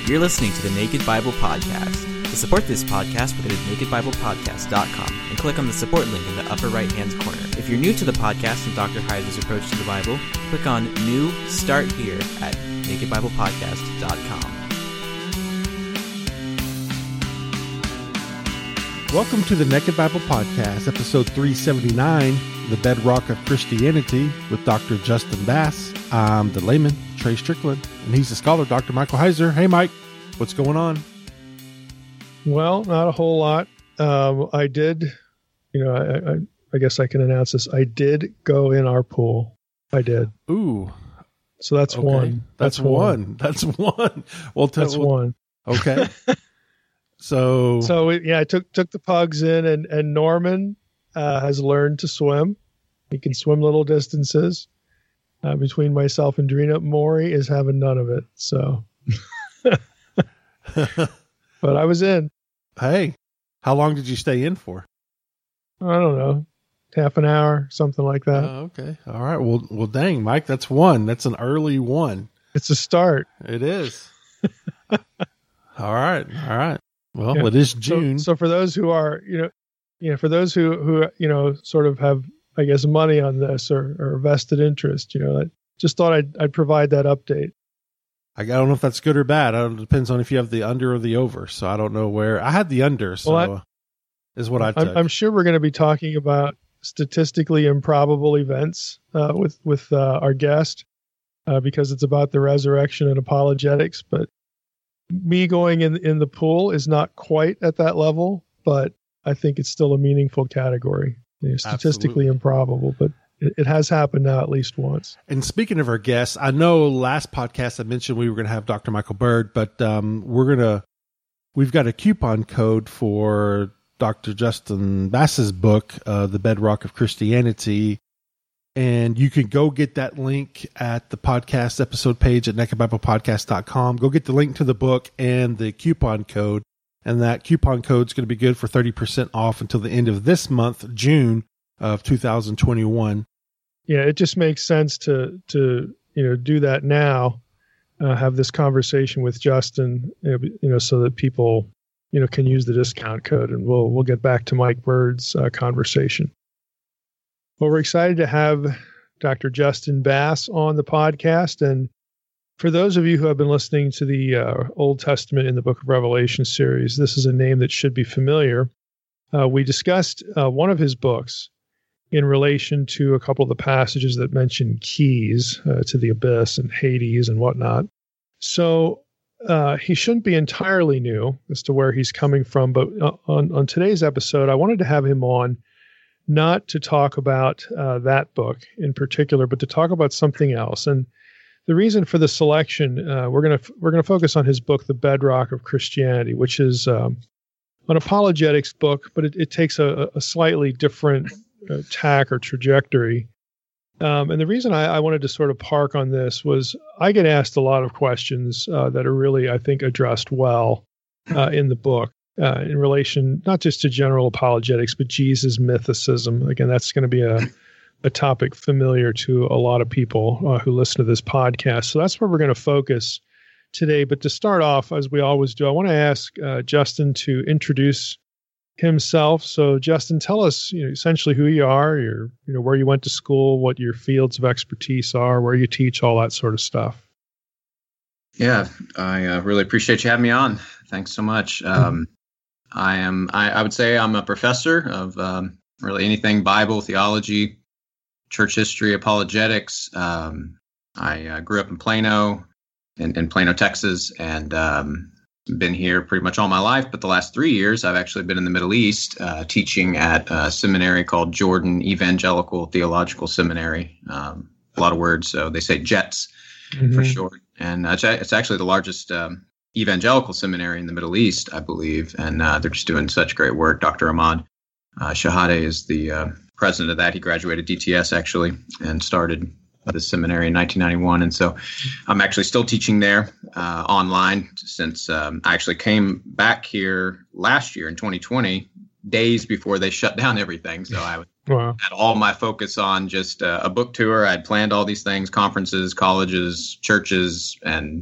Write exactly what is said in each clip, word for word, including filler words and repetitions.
You're listening to the Naked Bible Podcast. To support this podcast, go to naked bible podcast dot com and click on the support link in the upper right-hand corner. If you're new to the podcast and Doctor Heiser's approach to the Bible, click on New Start Here at naked bible podcast dot com. Welcome to the Naked Bible Podcast, episode three seventy-nine, The Bedrock of Christianity, with Doctor Justin Bass. I'm the layman, Trey Strickland, and he's the scholar, Doctor Michael Heiser. Hey, Mike, what's going on? Well, not a whole lot. Um, I did, you know, I, I, I guess I can announce this. I did go in our pool. I did. Ooh. So that's okay. one. That's, that's one. one. That's one. Well, t- that's well, one. Okay. So, so it, yeah, I took took the pugs in, and and Norman uh, has learned to swim. He can swim little distances. Uh, between myself and Drina, Maury is having none of it. So, but I was in. Hey, how long did you stay in for? I don't know, half an hour, something like that. Oh, okay, all right. Well, well, dang, Mike, that's one. That's an early one. It's a start. It is. all right, all right. Well, yeah. It is June. So, so for those who are, you know, you know, for those who, who, you know, sort of have, I guess, money on this or, or vested interest, you know, I just thought I'd, I'd provide that update. I don't know if that's good or bad. It depends on if you have the under or the over. So I don't know where I had the under. So well, I, is what I took. I'm, I'm sure we're going to be talking about statistically improbable events uh, with, with uh, our guest uh, because it's about the resurrection and apologetics, but me going in in the pool is not quite at that level, but I think it's still a meaningful category. You know, statistically Absolutely. improbable, but it, it has happened now at least once. And speaking of our guests, I know last podcast I mentioned we were going to have Doctor Michael Bird, but um, we're going to, we've got a coupon code for Doctor Justin Bass's book, uh, The Bedrock of Christianity. And you can go get that link at the podcast episode page at naked bible podcast dot com. Go get the link to the book and the coupon code. And that coupon code is going to be good for thirty percent off until the end of this month, June of two thousand twenty-one. Yeah, it just makes sense to, to you know, do that now, uh, have this conversation with Justin, you know, so that people, you know, can use the discount code. And we'll, we'll get back to Mike Bird's uh, conversation. Well, we're excited to have Doctor Justin Bass on the podcast. And for those of you who have been listening to the uh, Old Testament in the Book of Revelation series, this is a name that should be familiar. Uh, we discussed uh, one of his books in relation to a couple of the passages that mention keys uh, to the abyss and Hades and whatnot. So uh, he shouldn't be entirely new as to where he's coming from. But on, on today's episode, I wanted to have him on not to talk about uh, that book in particular, but to talk about something else. And the reason for the selection, uh, we're going to we're going to focus on his book, The Bedrock of Christianity, which is um, an apologetics book, but it, it takes a, a slightly different uh, tack or trajectory. Um, and the reason I, I wanted to sort of park on this was I get asked a lot of questions uh, that are really, I think, addressed well uh, in the book. Uh, in relation, not just to general apologetics, but Jesus mythicism. Again, that's going to be a, a topic familiar to a lot of people uh, who listen to this podcast. So that's where we're going to focus today. But to start off, as we always do, I want to ask uh, Justin to introduce himself. So Justin, tell us, you know, essentially who you are, your, you know, where you went to school, what your fields of expertise are, where you teach, all that sort of stuff. Yeah, I uh, really appreciate you having me on. Thanks so much. Um, I am, I, I would say I'm a professor of um, really anything Bible, theology, church history, apologetics. Um, I uh, grew up in Plano, in, in Plano, Texas, and um, been here pretty much all my life. But the last three years, I've actually been in the Middle East uh, teaching at a seminary called Jordan Evangelical Theological Seminary. Um, a lot of words, so they say JETS mm-hmm. for short. And uh, it's actually the largest um, evangelical seminary in the Middle East, I believe, and uh, they're just doing such great work. Doctor Ahmad uh, Shahade is the uh, president of that. He graduated D T S, actually, and started the seminary in nineteen ninety-one. And so I'm actually still teaching there uh, online since um, I actually came back here last year in twenty twenty, days before they shut down everything. So I wow. had all my focus on just uh, a book tour. I'd planned all these things, conferences, colleges, churches, and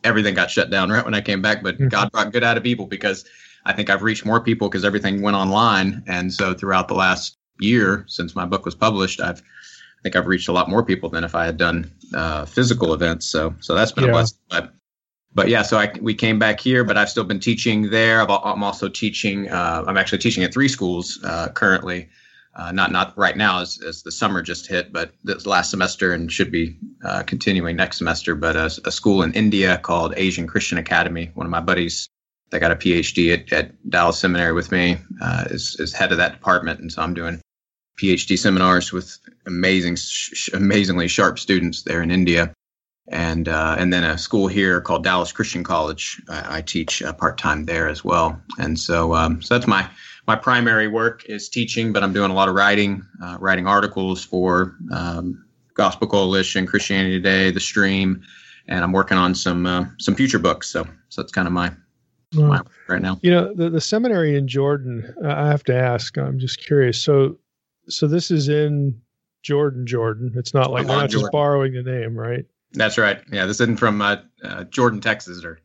everything got shut down right when I came back. But mm-hmm. God brought good out of evil, because I think I've reached more people because everything went online. And so throughout the last year since my book was published, I've I think I've reached a lot more people than if I had done uh, physical events. So so that's been yeah. a blessing. But but yeah, so I we came back here, but I've still been teaching there. I've, I'm also teaching. Uh, I'm actually teaching at three schools uh, currently. Uh, not not right now as, as the summer just hit, but this last semester, and should be uh, continuing next semester. But a, a school in India called Asian Christian Academy. One of my buddies that got a P H D at, at Dallas Seminary with me uh, is is head of that department, and so I'm doing P H D seminars with amazing, sh- amazingly sharp students there in India, and uh, and then a school here called Dallas Christian College. I, I teach uh, part time there as well, and so um, so that's my. My primary work is teaching, but I'm doing a lot of writing, uh, writing articles for um, Gospel Coalition, Christianity Today, The Stream, and I'm working on some uh, some future books. So, so that's kind of my, well, my work right now. You know, the, the seminary in Jordan. Uh, I have to ask. I'm just curious. So, so this is in Jordan, Jordan. It's not like they're not just borrowing the name, right? That's right. Yeah, this isn't from uh, uh, Jordan, Texas, or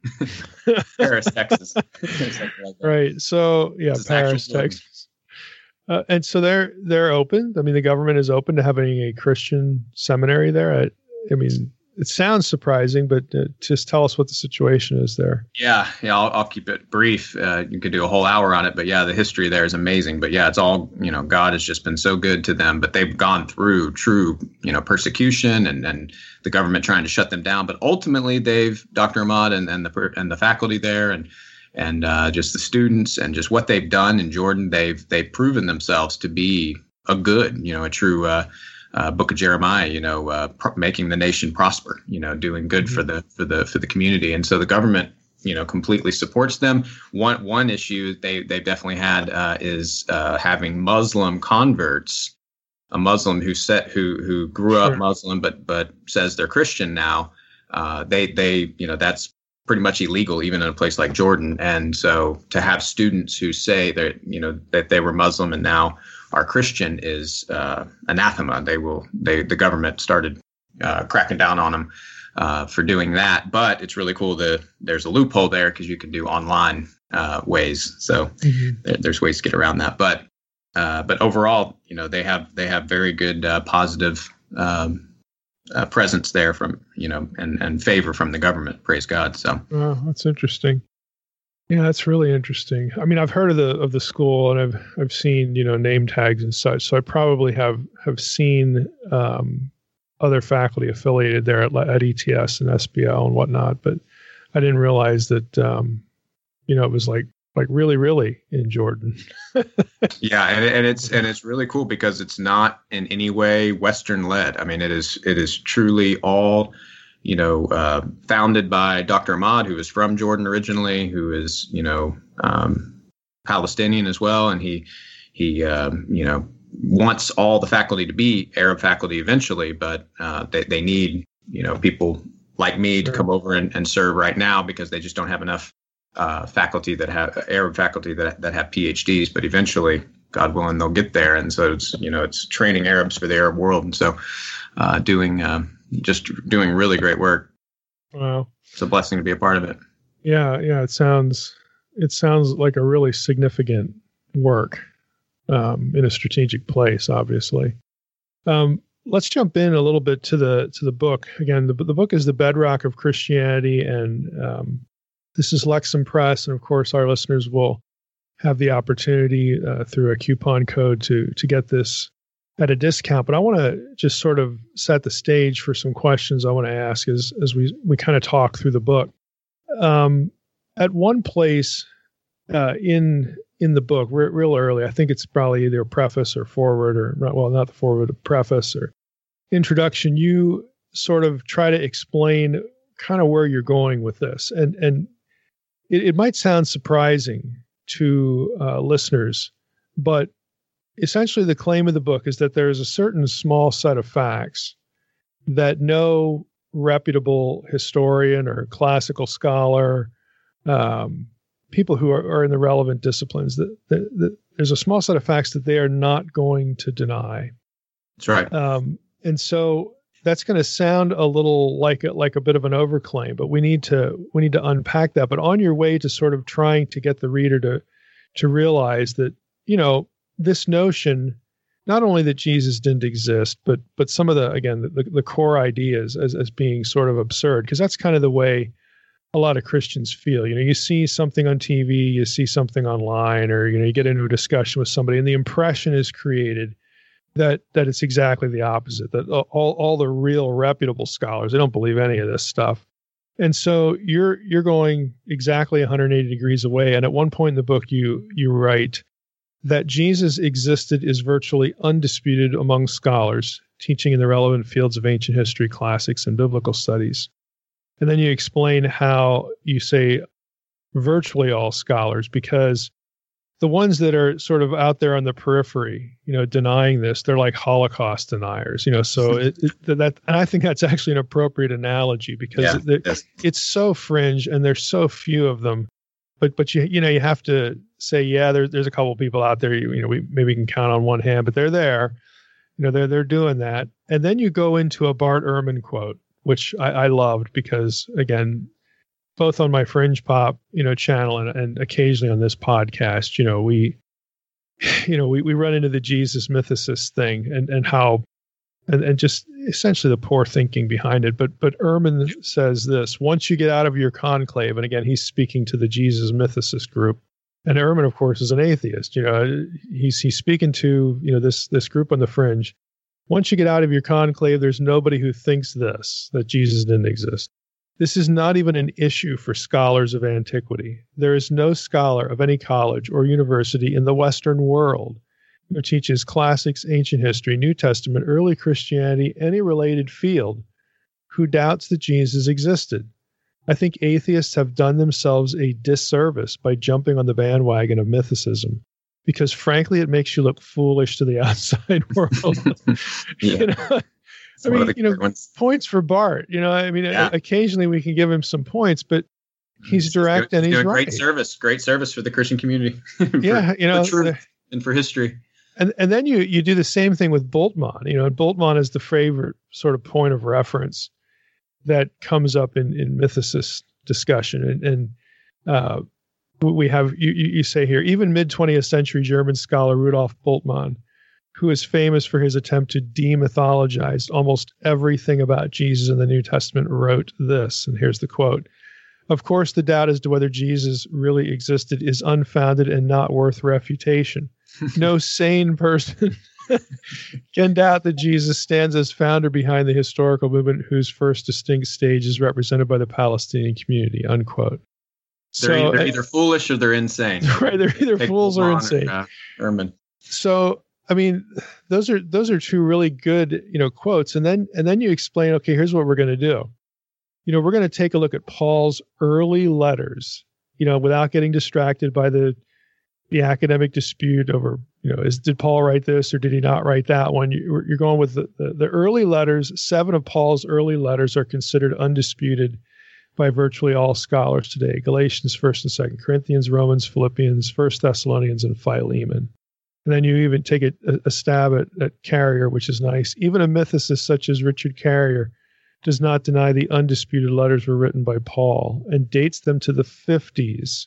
Paris, Texas. Like right. So yeah, this Paris, Texas. Uh, and so they're they're open. I mean, the government is open to having a Christian seminary there. I, I mean, it sounds surprising, but uh, just tell us what the situation is there. Yeah, yeah, I'll, I'll keep it brief. Uh, you could do a whole hour on it, but yeah, the history there is amazing. But yeah, it's all, you know, God has just been so good to them, but they've gone through true, you know, persecution and, and the government trying to shut them down. But ultimately, they've, Doctor Ahmad and, and the and the faculty there and and uh, just the students and just what they've done in Jordan, they've they've proven themselves to be a good, you know, a true uh, uh, Book of Jeremiah, you know, uh, pro- making the nation prosper, you know, doing good mm-hmm. for the for the for the community. And so the government, you know, completely supports them. One one issue they they've definitely had uh, is uh, having Muslim converts, a Muslim who set who who grew up sure. Muslim but but says they're Christian now. Uh, they they you know that's pretty much illegal even in a place like Jordan. And so to have students who say that you know that they were Muslim and now are Christian is uh, anathema. They will they the government started uh, cracking down on them uh, for doing that. But it's really cool that there's a loophole there because you can do online uh, ways. So mm-hmm. there, there's ways to get around that. But uh, but overall, you know, they have they have very good uh, positive um, uh, presence there from you know and and favor from the government. Praise God. So oh, that's interesting. Yeah, that's really interesting. I mean, I've heard of the of the school, and I've I've seen you know name tags and such. So I probably have have seen um, other faculty affiliated there at, at E T S and S B L and whatnot. But I didn't realize that um, you know it was like like really really in Jordan. Yeah, and and it's and it's really cool because it's not in any way Western led. I mean, it is it is truly all. you know, uh, founded by Doctor Ahmad, who is from Jordan originally, who is, you know, um, Palestinian as well. And he, he, um, you know, wants all the faculty to be Arab faculty eventually, but uh, they, they need, you know, people like me sure. to come over and, and serve right now because they just don't have enough uh, faculty that have Arab faculty that, that have P H Ds, but eventually, God willing, they'll get there. And so it's, you know, it's training Arabs for the Arab world. And so uh, doing, um, just doing really great work. Wow. It's a blessing to be a part of it. Yeah. Yeah. It sounds, it sounds like a really significant work um, in a strategic place, obviously. Um, let's jump in a little bit to the, to the book. Again, the, the book is The Bedrock of Christianity. And um, this is Lexham Press. And of course, our listeners will have the opportunity uh, through a coupon code to, to get this at a discount. But I want to just sort of set the stage for some questions I want to ask as, as we, we kind of talk through the book. Um, at one place uh, in in the book, re- real early, I think it's probably either a preface or forward or, well, not the forward, a preface or introduction, you sort of try to explain kind of where you're going with this. And, and it, it might sound surprising to uh, listeners, but essentially, the claim of the book is that there is a certain small set of facts that no reputable historian or classical scholar, um, people who are, are in the relevant disciplines, that, that, that there's a small set of facts that they are not going to deny. That's right. Um, and so that's going to sound a little like a, like a bit of an overclaim, but we need to we need to unpack that. But on your way to sort of trying to get the reader to to realize that, you know, this notion, not only that Jesus didn't exist, but but some of the, again, the, the core ideas as, as being sort of absurd, because that's kind of the way a lot of Christians feel. You know, you see something on T V, you see something online, or, you know, you get into a discussion with somebody and the impression is created that that it's exactly the opposite, that all, all the real reputable scholars, they don't believe any of this stuff. And so you're you're going exactly one hundred eighty degrees away. And at one point in the book, you you write that Jesus existed is virtually undisputed among scholars teaching in the relevant fields of ancient history, classics, and biblical studies. And then you explain how you say virtually all scholars, because the ones that are sort of out there on the periphery, you know, denying this, they're like Holocaust deniers, you know, so it, it, that, and I think that's actually an appropriate analogy, because yeah, it, yes. it's so fringe and there's so few of them. But but you you know, you have to say, yeah, there, there's a couple of people out there, you, you know, we maybe can count on one hand, but they're there, you know, they're they're doing that. And then you go into a Bart Ehrman quote, which I, I loved, because again, both on my Fringe Pop, you know, channel and, and occasionally on this podcast, you know, we, you know, we, we run into the Jesus mythicist thing and, and how, and, and just essentially the poor thinking behind it. But, but Ehrman says this: once you get out of your conclave, and again, he's speaking to the Jesus mythicist group, and Ehrman, of course, is an atheist, you know, he's, he's speaking to, you know, this, this group on the fringe. Once you get out of your conclave, there's nobody who thinks this, that Jesus didn't exist. This is not even an issue for scholars of antiquity. There is no scholar of any college or university in the Western world who teaches classics, ancient history, New Testament, early Christianity, any related field, who doubts that Jesus existed. I think atheists have done themselves a disservice by jumping on the bandwagon of mythicism, because frankly, it makes you look foolish to the outside world. yeah. You know? I mean, you know, ones. Points for Bart. You know, I mean, yeah. occasionally we can give him some points, but he's, he's direct doing, and he's, he's doing right. Great service, great service for the Christian community. for, yeah, you know, for truth and for history. And and then you you do the same thing with Bultmann. You know, Bultmann is the favorite sort of point of reference that comes up in in mythicist discussion, and and uh, we have you you say here, even mid twentieth century German scholar Rudolf Bultmann, who is famous for his attempt to demythologize almost everything about Jesus in the New Testament, wrote this, and here's the quote: "Of course, the doubt as to whether Jesus really existed is unfounded and not worth refutation. No sane person can doubt that Jesus stands as founder behind the historical movement whose first distinct stage is represented by the Palestinian community," unquote. They're so, either, either foolish or they're insane. Right, they're either Take fools or insane. Or, uh, Ehrman. So, I mean, those are those are two really good, you know, quotes. And then and then you explain, okay, here's what we're going to do. You know, we're going to take a look at Paul's early letters, you know, without getting distracted by the the academic dispute over, you know, is did Paul write this or did he not write that one? You, you're going with the, the, the early letters. Seven of Paul's early letters are considered undisputed by virtually all scholars today: Galatians, First and Second Corinthians, Romans, Philippians, First Thessalonians, and Philemon. And then you even take a, a stab at, at Carrier, which is nice. Even a mythicist such as Richard Carrier does not deny the undisputed letters were written by Paul and dates them to the fifties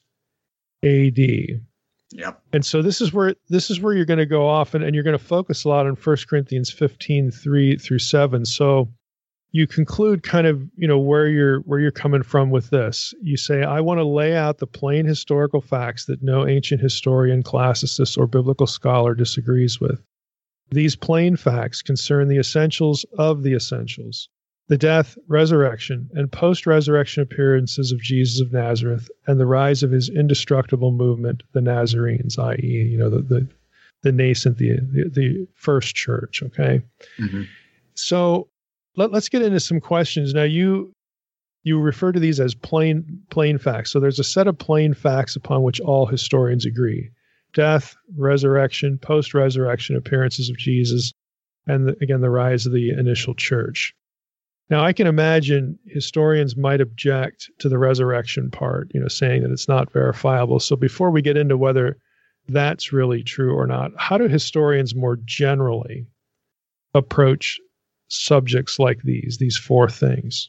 A D. Yep. And so this is where this is where you're going to go off, and, and you're going to focus a lot on First Corinthians fifteen, three through seven. So you conclude kind of, you know, where you're where you're coming from with this. You say, I want to lay out the plain historical facts that no ancient historian, classicist, or biblical scholar disagrees with. These plain facts concern the essentials of the essentials: the death, resurrection, and post-resurrection appearances of Jesus of Nazareth, and the rise of his indestructible movement, the Nazarenes, that is, you know, the the, the nascent, the, the the first church. Okay, mm-hmm. So let, let's get into some questions now. You you refer to these as plain plain facts. So there's a set of plain facts upon which all historians agree: death, resurrection, post-resurrection appearances of Jesus, and the, again the rise of the initial church. Now, I can imagine historians might object to the resurrection part, you know, saying that it's not verifiable. So before we get into whether that's really true or not, how do historians more generally approach subjects like these, these four things.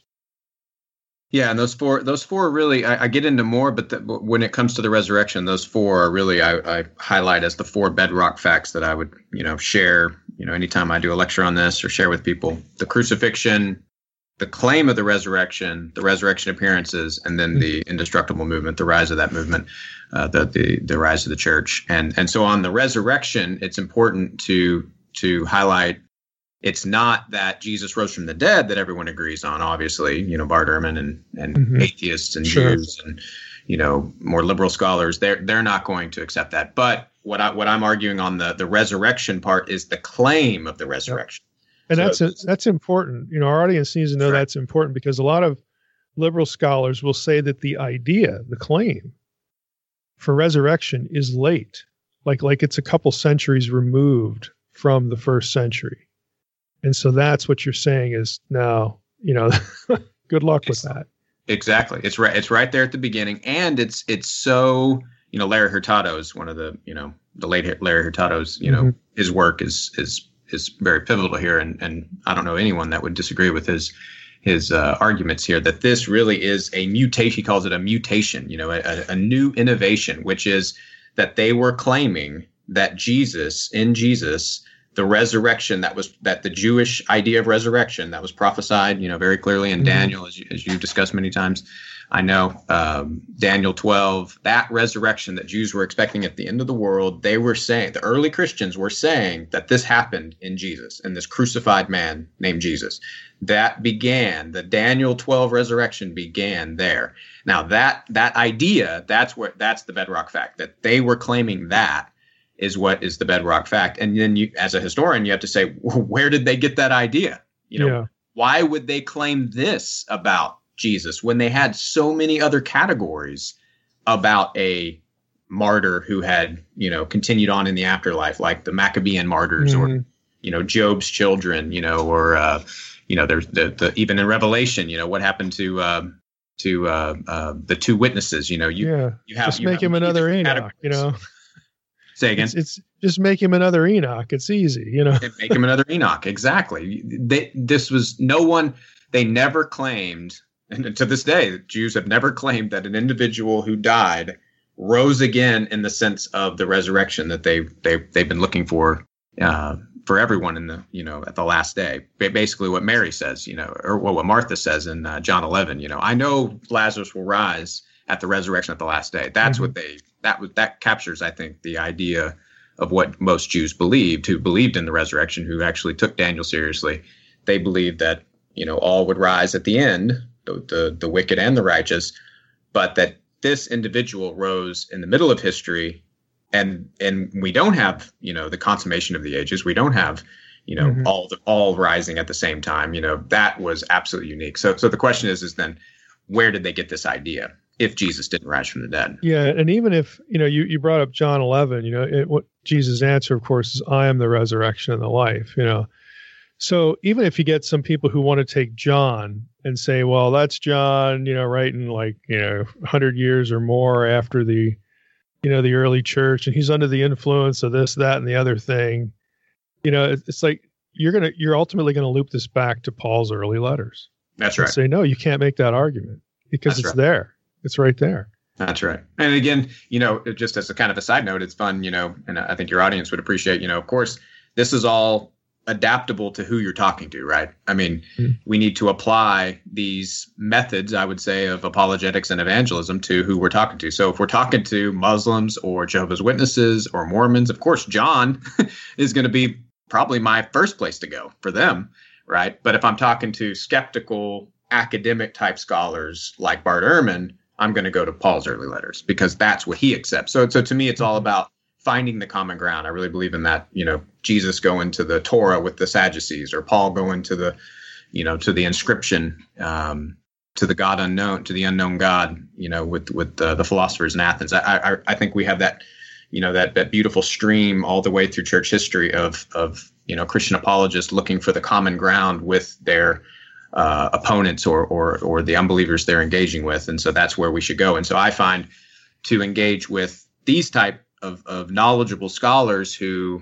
Yeah, and those four, those four really, I, I get into more, but, the, but when it comes to the resurrection, those four are really, I, I highlight as the four bedrock facts that I would, you know, share, you know, anytime I do a lecture on this or share with people: the crucifixion, the claim of the resurrection, the resurrection appearances, and then the indestructible movement, the rise of that movement, uh, the, the the rise of the church. And and so on the resurrection, it's important to to highlight. It's not that Jesus rose from the dead that everyone agrees on. Obviously, you know, Bart Ehrman and, and mm-hmm. atheists and sure. Jews and, you know, more liberal scholars, they're they're not going to accept that. But what I what I'm arguing on the the resurrection part is the claim of the resurrection. Yep. And so, that's that's important. You know, our audience needs to know right. that's important, because a lot of liberal scholars will say that the idea, the claim for resurrection is late, like like it's a couple centuries removed from the first century. And so that's what you're saying is, no, you know, good luck with that. Exactly. It's right. It's right there at the beginning. And it's, it's so, you know, Larry Hurtado is one of the, you know, the late Larry Hurtado's, you know, mm-hmm. his work is, is, is very pivotal here. And, and I don't know anyone that would disagree with his, his uh, arguments here, that this really is a mutation. He calls it a mutation, you know, a, a new innovation, which is that they were claiming that Jesus, in Jesus, the resurrection that was that the Jewish idea of resurrection that was prophesied, you know, very clearly in mm-hmm. Daniel, as you, as you've discussed many times. I know um, Daniel twelve, that resurrection that Jews were expecting at the end of the world, they were saying, the early Christians were saying that this happened in Jesus, in this crucified man named Jesus. That began, the Daniel twelve resurrection began there. Now that that idea, that's where that's the bedrock fact, that they were claiming that is what is the bedrock fact. And then you, as a historian, you have to say, where did they get that idea? You know, yeah. Why would they claim this about Jesus when they had so many other categories about a martyr who had, you know, continued on in the afterlife, like the Maccabean martyrs mm-hmm. or, you know, Job's children, you know, or, uh, you know, there's the, the, even in Revelation, you know, what happened to, um, to, uh, uh, the two witnesses, you know, you, yeah. you have, just you make have him another Enoch, you know. Say again. It's, it's just make him another Enoch. It's easy, you know. Make him another Enoch. Exactly. They, this was no one. They never claimed, and to this day, Jews have never claimed that an individual who died rose again in the sense of the resurrection that they they they've been looking for uh, for everyone in the you know at the last day. Basically, what Mary says, you know, or what Martha says in uh, John eleven. You know, I know Lazarus will rise at the resurrection at the last day. That's mm-hmm. what they. That was that captures, I think, the idea of what most Jews believed, who believed in the resurrection, who actually took Daniel seriously. They believed that, you know, all would rise at the end, the, the the wicked and the righteous, but that this individual rose in the middle of history, and and we don't have, you know, the consummation of the ages. We don't have, you know, mm-hmm. all the, all rising at the same time. You know, that was absolutely unique. So so the question is, is then, where did they get this idea? If Jesus didn't rise from the dead. Yeah. And even if, you know, you, you brought up John eleven, you know, it, what Jesus' answer, of course, is I am the resurrection and the life, you know. So even if you get some people who want to take John and say, well, that's John, you know, writing like, you know, one hundred years or more after the, you know, the early church, and he's under the influence of this, that, and the other thing, you know, it, it's like, you're going to, you're ultimately going to loop this back to Paul's early letters. That's right. Say, no, you can't make that argument because that's it's right. there. It's right there. That's right. And again, you know, just as a kind of a side note, it's fun, you know, and I think your audience would appreciate, you know, of course, this is all adaptable to who you're talking to, right? I mean, mm-hmm. we need to apply these methods, I would say, of apologetics and evangelism to who we're talking to. So if we're talking to Muslims or Jehovah's Witnesses or Mormons, of course, John is going to be probably my first place to go for them, right? But if I'm talking to skeptical academic type scholars like Bart Ehrman, I'm going to go to Paul's early letters because that's what he accepts. So, so to me, it's all about finding the common ground. I really believe in that, you know, Jesus going to the Torah with the Sadducees, or Paul going to the, you know, to the inscription, um, to the God unknown, to the unknown God, you know, with, with uh, the philosophers in Athens. I, I, I think we have that, you know, that, that beautiful stream all the way through church history of, of, you know, Christian apologists looking for the common ground with their Uh, opponents or, or or the unbelievers they're engaging with. And so that's where we should go. And so I find to engage with these type of, of knowledgeable scholars who,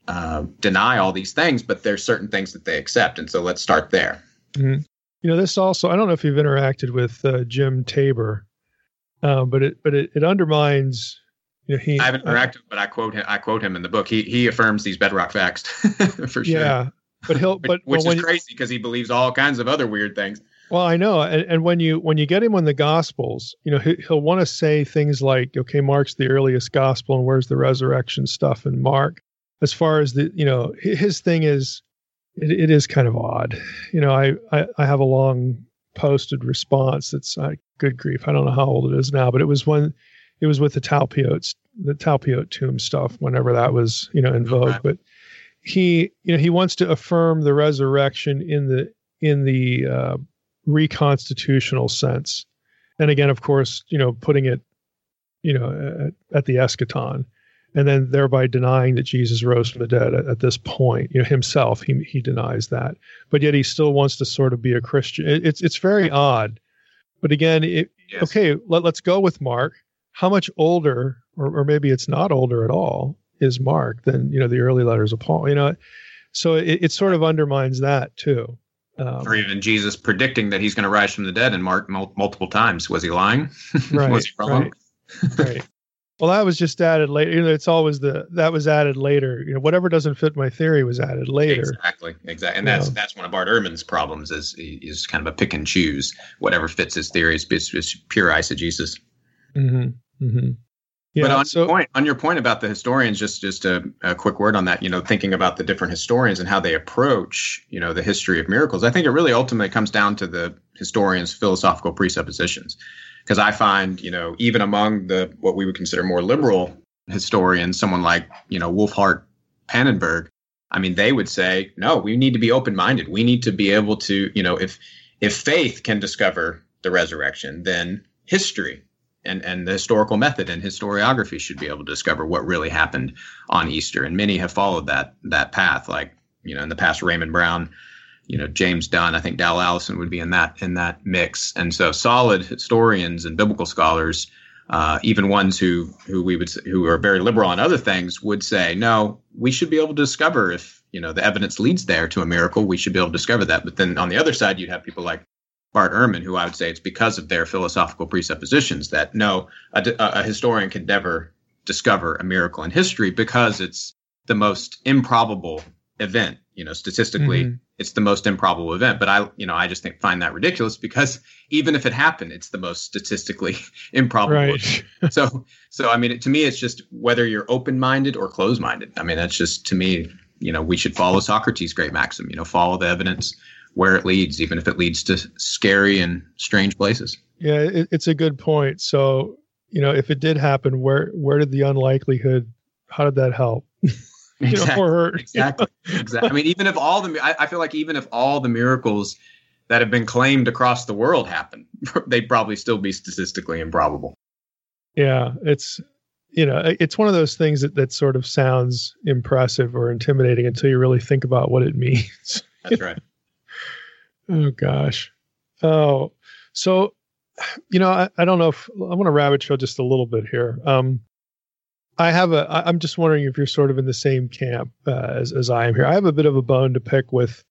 uh, deny all these things, but there's certain things that they accept. And so let's start there. Mm-hmm. You know, this also, I don't know if you've interacted with uh, Jim Tabor, uh, but it but it, it undermines. You know, he, I haven't interacted, uh, but I quote him. I quote him in the book. He he affirms these bedrock facts for sure. Yeah, but he'll but which, which well, is crazy because he believes all kinds of other weird things. Well, I know, and, and when you when you get him on the Gospels, you know, he, he'll want to say things like, "Okay, Mark's the earliest gospel, and where's the resurrection stuff in Mark?" As far as the, you know, his thing is, it, it is kind of odd. You know, I, I I have a long posted response that's uh, good grief. I don't know how old it is now, but it was when. It was with the Talpiot, the Talpiot tomb stuff, whenever that was, you know, in vogue. Right. But he, you know, he wants to affirm the resurrection in the in the uh, reconstitutional sense, and again, of course, you know, putting it, you know, at, at the eschaton, and then thereby denying that Jesus rose from the dead at, at this point. You know, himself, he he denies that, but yet he still wants to sort of be a Christian. It, it's it's very odd, but again, it, yes. okay, let, let's go with Mark. How much older, or, or maybe it's not older at all, is Mark than, you know, the early letters of Paul? You know, so it, it sort of undermines that too. Um, or even Jesus predicting that he's going to rise from the dead in Mark mul- multiple times. Was he lying? Right. Was he wrong? Right. Right. Well, that was just added later. You know, it's always the that was added later. You know, whatever doesn't fit my theory was added later. Exactly, exactly, and that's yeah. that's one of Bart Ehrman's problems. Is is kind of a pick and choose. Whatever fits his theory is, is pure eisegesis. Mm-hmm. Mm-hmm. Yeah, but on so, your point, on your point about the historians, just just a, a quick word on that. You know, thinking about the different historians and how they approach, you know, the history of miracles. I think it really ultimately comes down to the historians' philosophical presuppositions, because I find, you know, even among the what we would consider more liberal historians, someone like, you know, Wolfhart Pannenberg, I mean, they would say, no, we need to be open-minded. We need to be able to, you know, if if faith can discover the resurrection, then history. And, and the historical method and historiography should be able to discover what really happened on Easter. And many have followed that that path, like, you know, in the past, Raymond Brown, you know, James Dunn, I think Dal Allison would be in that in that mix. And so solid historians and biblical scholars, uh, even ones who who we would who are very liberal on other things, would say, no, we should be able to discover if, you know, the evidence leads there to a miracle. We should be able to discover that. But then on the other side, you'd have people like Bart Ehrman, who I would say it's because of their philosophical presuppositions that no, a, a historian can never discover a miracle in history because it's the most improbable event. You know, statistically, mm-hmm. it's the most improbable event. But I, you know, I just think find that ridiculous because even if it happened, it's the most statistically improbable. Right. so, so I mean, it, to me, it's just whether you're open-minded or closed-minded. I mean, that's just, to me, you know, we should follow Socrates' great maxim. You know, follow the evidence where it leads, even if it leads to scary and strange places. Yeah, it, it's a good point. So, you know, if it did happen, where where did the unlikelihood? How did that help? you exactly. know, or hurt? Exactly. exactly. I mean, even if all the, I, I feel like even if all the miracles that have been claimed across the world happen, they'd probably still be statistically improbable. Yeah, it's, you know, it's one of those things that, that sort of sounds impressive or intimidating until you really think about what it means. That's right. Oh, gosh. Oh, so, you know, I, I don't know if I want to rabbit trail just a little bit here. Um, I have a, I, I'm just wondering if you're sort of in the same camp uh, as, as I am here. I have a bit of a bone to pick with,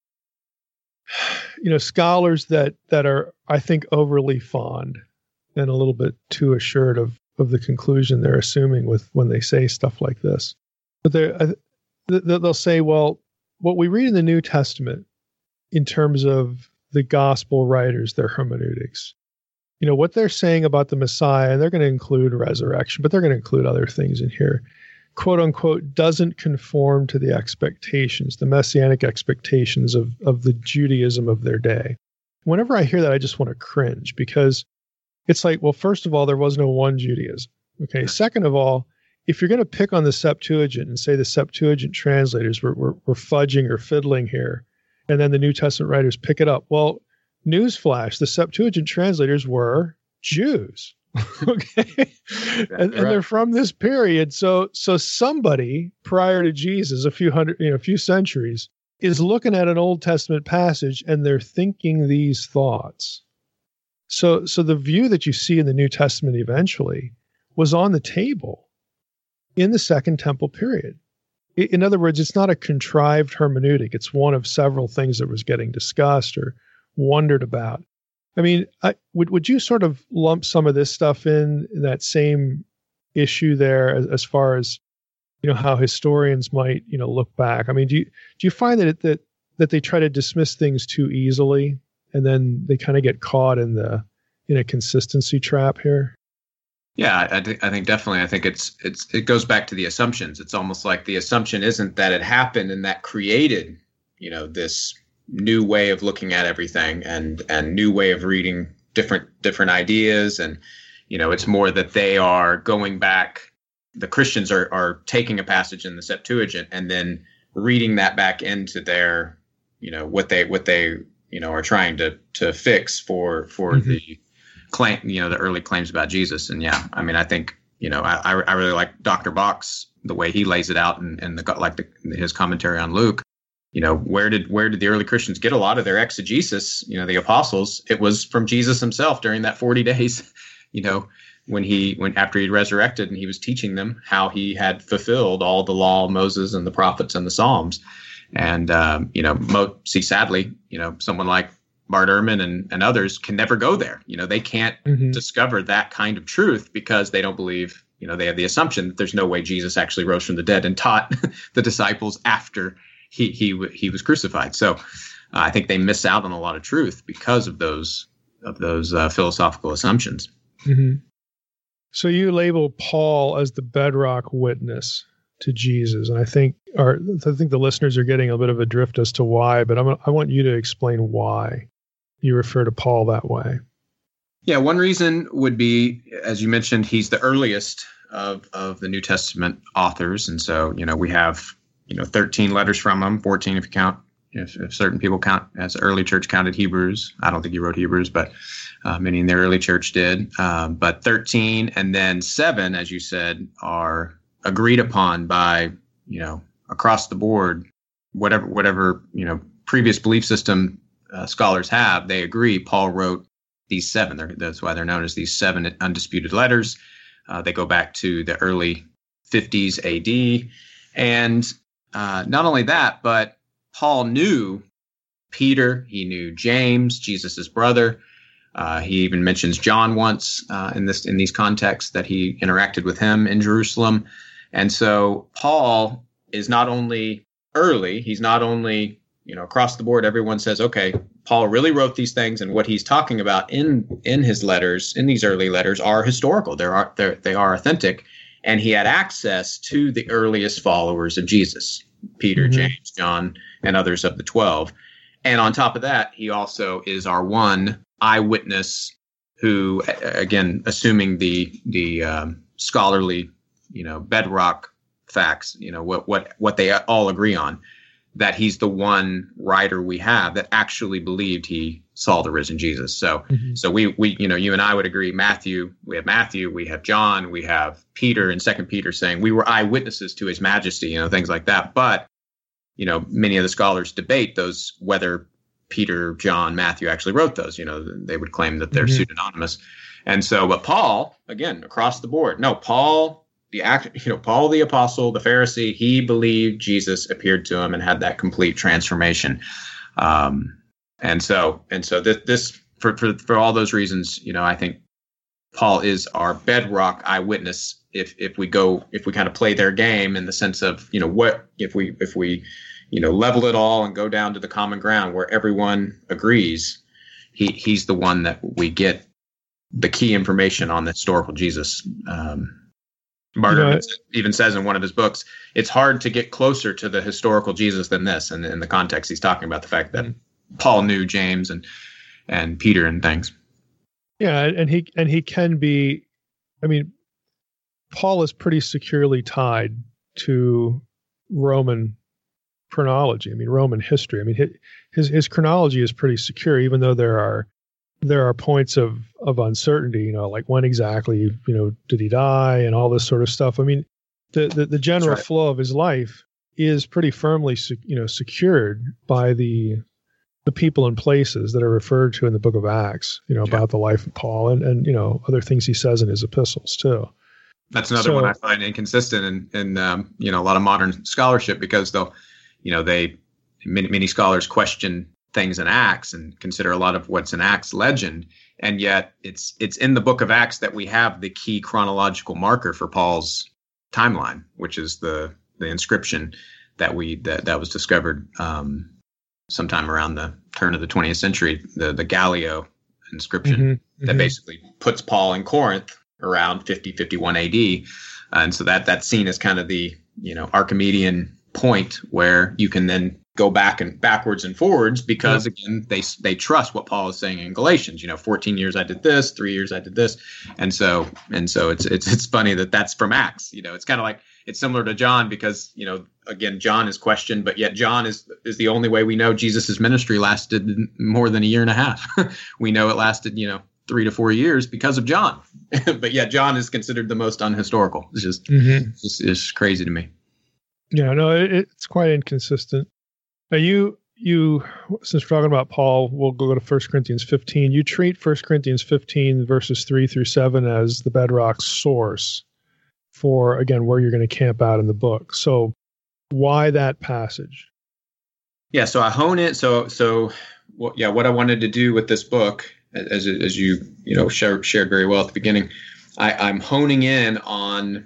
you know, scholars that, that are, I think, overly fond and a little bit too assured of, of the conclusion they're assuming with when they say stuff like this. But they're, uh, they'll say, well, what we read in the New Testament in terms of the gospel writers, their hermeneutics, you know, what they're saying about the Messiah, and they're going to include resurrection, but they're going to include other things in here, quote unquote, doesn't conform to the expectations, the messianic expectations of, of the Judaism of their day. Whenever I hear that, I just want to cringe because it's like, well, first of all, there was no one Judaism. Okay. Second of all, if you're going to pick on the Septuagint and say the Septuagint translators were, were, were fudging or fiddling here, and then the New Testament writers pick it up. Well, newsflash, the Septuagint translators were Jews. Okay. and, and they're from this period. So, so somebody prior to Jesus, a few hundred, you know, a few centuries, is looking at an Old Testament passage and they're thinking these thoughts. So, so the view that you see in the New Testament eventually was on the table in the Second Temple period. in other words, it's not a contrived hermeneutic. It's one of several things that was getting discussed or wondered about. I mean, I, would would you sort of lump some of this stuff in, in that same issue there as, as far as, you know, how historians might, you know, look back? I mean, do you do you find that it, that that they try to dismiss things too easily, and then they kind of get caught in the in a consistency trap here? Yeah, I, th- I think definitely. I think it's it's it goes back to the assumptions. It's almost like the assumption isn't that it happened and that created, you know, this new way of looking at everything and and new way of reading different different ideas. And, you know, it's more that they are going back. The Christians are are taking a passage in the Septuagint and then reading that back into their, you know, what they what they you know are trying to to fix for for mm-hmm. the claim, you know, the early claims about Jesus. And yeah, I mean, I think, you know, I I really like Doctor Box, the way he lays it out, and and the like the, his commentary on Luke. You know, where did where did the early Christians get a lot of their exegesis? You know, the apostles, it was from Jesus himself during that forty days, you know, when he when after he'd resurrected and he was teaching them how he had fulfilled all the law of Moses and the prophets and the Psalms. And, um, you know, mo- see, sadly, you know, someone like Bart Ehrman and, and others can never go there. You know, they can't mm-hmm. discover that kind of truth because they don't believe, you know, they have the assumption that there's no way Jesus actually rose from the dead and taught the disciples after he he he was crucified. So uh, I think they miss out on a lot of truth because of those of those uh, philosophical assumptions. Mm-hmm. So you label Paul as the bedrock witness to Jesus, and I think our I think the listeners are getting a bit of a drift as to why. But I'm, I want you to explain why you refer to Paul that way. Yeah, one reason would be, as you mentioned, he's the earliest of of the New Testament authors, and so you know we have. You know, thirteen letters from him, fourteen if you count, if, if certain people count, as the early church counted Hebrews. I don't think he wrote Hebrews, but uh, many in the early church did. Um, but thirteen and then seven, as you said, are agreed upon by, you know, across the board, whatever, whatever, you know, previous belief system uh, scholars have, they agree Paul wrote these seven. They're, that's why they're known as these seven undisputed letters. Uh, they go back to the early fifties A D. And Uh, not only that, but Paul knew Peter, he knew James, Jesus's brother. Uh, he even mentions John once uh, in this in these contexts that he interacted with him in Jerusalem. And so Paul is not only early, he's not only, you know, across the board, everyone says, okay, Paul really wrote these things, and what he's talking about in in his letters, in these early letters, are historical. They are they're, they are authentic. And he had access to the earliest followers of Jesus, Peter, mm-hmm. James, John, and others of the twelve. And on top of that, he also is our one eyewitness who, again, assuming the the um, scholarly, you know, bedrock facts, you know, what what what they all agree on, that he's the one writer we have that actually believed he saw the risen Jesus. So, mm-hmm. so we, we, you know, you and I would agree, Matthew, we have Matthew, we have John, we have Peter and Second Peter saying we were eyewitnesses to his majesty, you know, things like that. But, you know, many of the scholars debate those, whether Peter, John, Matthew actually wrote those, you know, they would claim that they're mm-hmm. pseudonymous. And so, but Paul, again, across the board, no, Paul, the act, you know, Paul, the apostle, the Pharisee, he believed Jesus appeared to him and had that complete transformation. Um, And so, and so this, this for, for for all those reasons, you know, I think Paul is our bedrock eyewitness. If if we go, if we kind of play their game in the sense of, you know, what if we if we, you know, level it all and go down to the common ground where everyone agrees, he he's the one that we get the key information on the historical Jesus. Um, Bart Ehrman even says in one of his books, it's hard to get closer to the historical Jesus than this. And in the context, he's talking about the fact that Paul knew James and and Peter and things. Yeah, and he and he can be. I mean, Paul is pretty securely tied to Roman chronology. I mean, Roman history. I mean, his his chronology is pretty secure, even though there are there are points of of uncertainty. You know, like when exactly, you know, did he die and all this sort of stuff. I mean, the the, the general right. flow of his life is pretty firmly, you know, secured by the the people and places that are referred to in the book of Acts, you know, yeah. about the life of Paul and, and, you know, other things he says in his epistles too. That's another So- one I find inconsistent in, in um, you know, a lot of modern scholarship, because they'll, you know, they many, many scholars question things in Acts and consider a lot of what's in Acts legend, and yet it's it's in the book of Acts that we have the key chronological marker for Paul's timeline, which is the the inscription that we that, that was discovered um, sometime around the turn of the twentieth century, the the Gallio inscription Mhm, that mhm. basically puts Paul in Corinth around fifty, fifty-one A D. And so that that's seen as kind of the, you know, Archimedean point where you can then go back and backwards and forwards, because again, they they trust what Paul is saying in Galatians. You know, fourteen years I did this, three years I did this, and so and so it's it's it's funny that that's from Acts. You know, it's kind of like it's similar to John, because you know, again, John is questioned, but yet John is is the only way we know Jesus's ministry lasted more than a year and a half. We know it lasted, you know, three to four years because of John, but yet John is considered the most unhistorical. It's just Mhm. it's, just, it's crazy to me. Yeah, no, it, it's quite inconsistent. Now, you, you, since we're talking about Paul, we'll go to First Corinthians fifteen. You treat First Corinthians fifteen, verses three through seven as the bedrock source for, again, where you're going to camp out in the book. So why that passage? Yeah, so I hone it. So, so, what, yeah, what I wanted to do with this book, as as you you know shared, shared very well at the beginning, I, I'm honing in on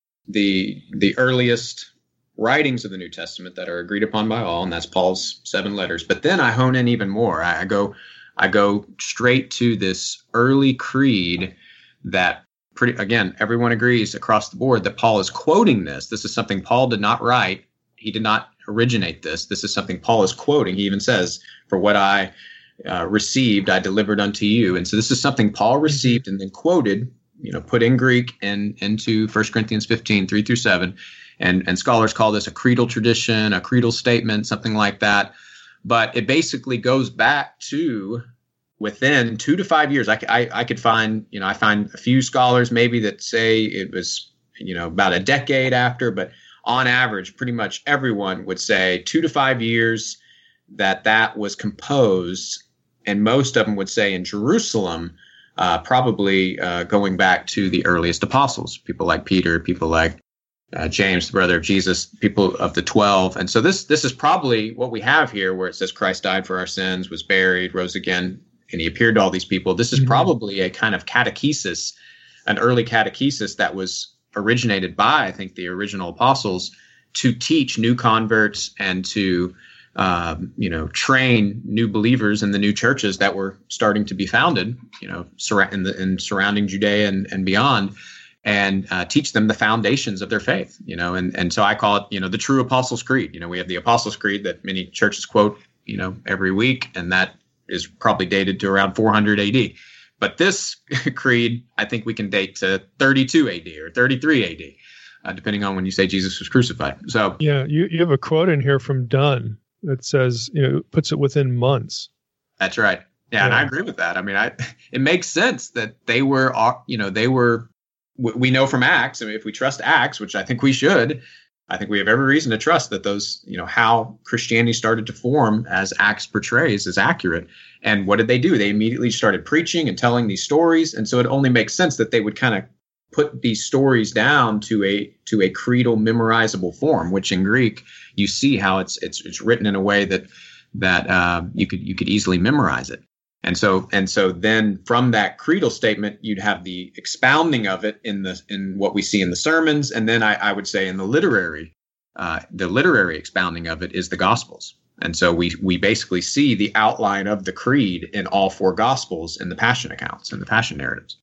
the the earliest writings of the New Testament that are agreed upon by all, and that's Paul's seven letters. But then I hone in even more. I, I go I go straight to this early creed that pretty again everyone agrees across the board that Paul is quoting this. This is something Paul did not write. He did not originate this. This is something Paul is quoting. He even says, "For what I uh, received, I delivered unto you." And so this is something Paul received and then quoted, you know, put in Greek and into First Corinthians fifteen, three through seven. And, and scholars call this a creedal tradition, a creedal statement, something like that. But it basically goes back to within two to five years. I, I, I could find, you know, I find a few scholars maybe that say it was, you know, about a decade after, but on average, pretty much everyone would say two to five years that that was composed. And most of them would say in Jerusalem, uh, probably uh, going back to the earliest apostles, people like Peter, people like uh, James, the brother of Jesus, people of the twelve. And so this this is probably what we have here, where it says Christ died for our sins, was buried, rose again, and he appeared to all these people. This is mm-hmm. probably a kind of catechesis, an early catechesis that was originated by, I think, the original apostles to teach new converts and to Um, you know, train new believers in the new churches that were starting to be founded, you know, sur- in, the, in surrounding Judea and, and beyond, and uh, teach them the foundations of their faith, you know, and, and so I call it, you know, the true Apostles' Creed. You know, we have the Apostles' Creed that many churches quote, you know, every week, and that is probably dated to around four hundred A D. But this creed, I think we can date to thirty-two A D or thirty-three A D, uh, depending on when you say Jesus was crucified. So, yeah, you, you have a quote in here from Dunn that says, you know, puts it within months. That's right. Yeah, yeah, and I agree with that. I mean, I it makes sense that they were, you know, they were, we know from Acts, I mean, if we trust Acts, which I think we should, I think we have every reason to trust that those, you know, how Christianity started to form as Acts portrays is accurate. And what did they do? They immediately started preaching and telling these stories. And so it only makes sense that they would kind of put these stories down to a to a creedal memorizable form, which in Greek you see how it's it's it's written in a way that that uh, you could you could easily memorize it. And so and so then from that creedal statement, you'd have the expounding of it in the in what we see in the sermons, and then I, I would say in the literary uh, the literary expounding of it is the Gospels. And so we we basically see the outline of the creed in all four Gospels in the Passion accounts and the Passion narratives.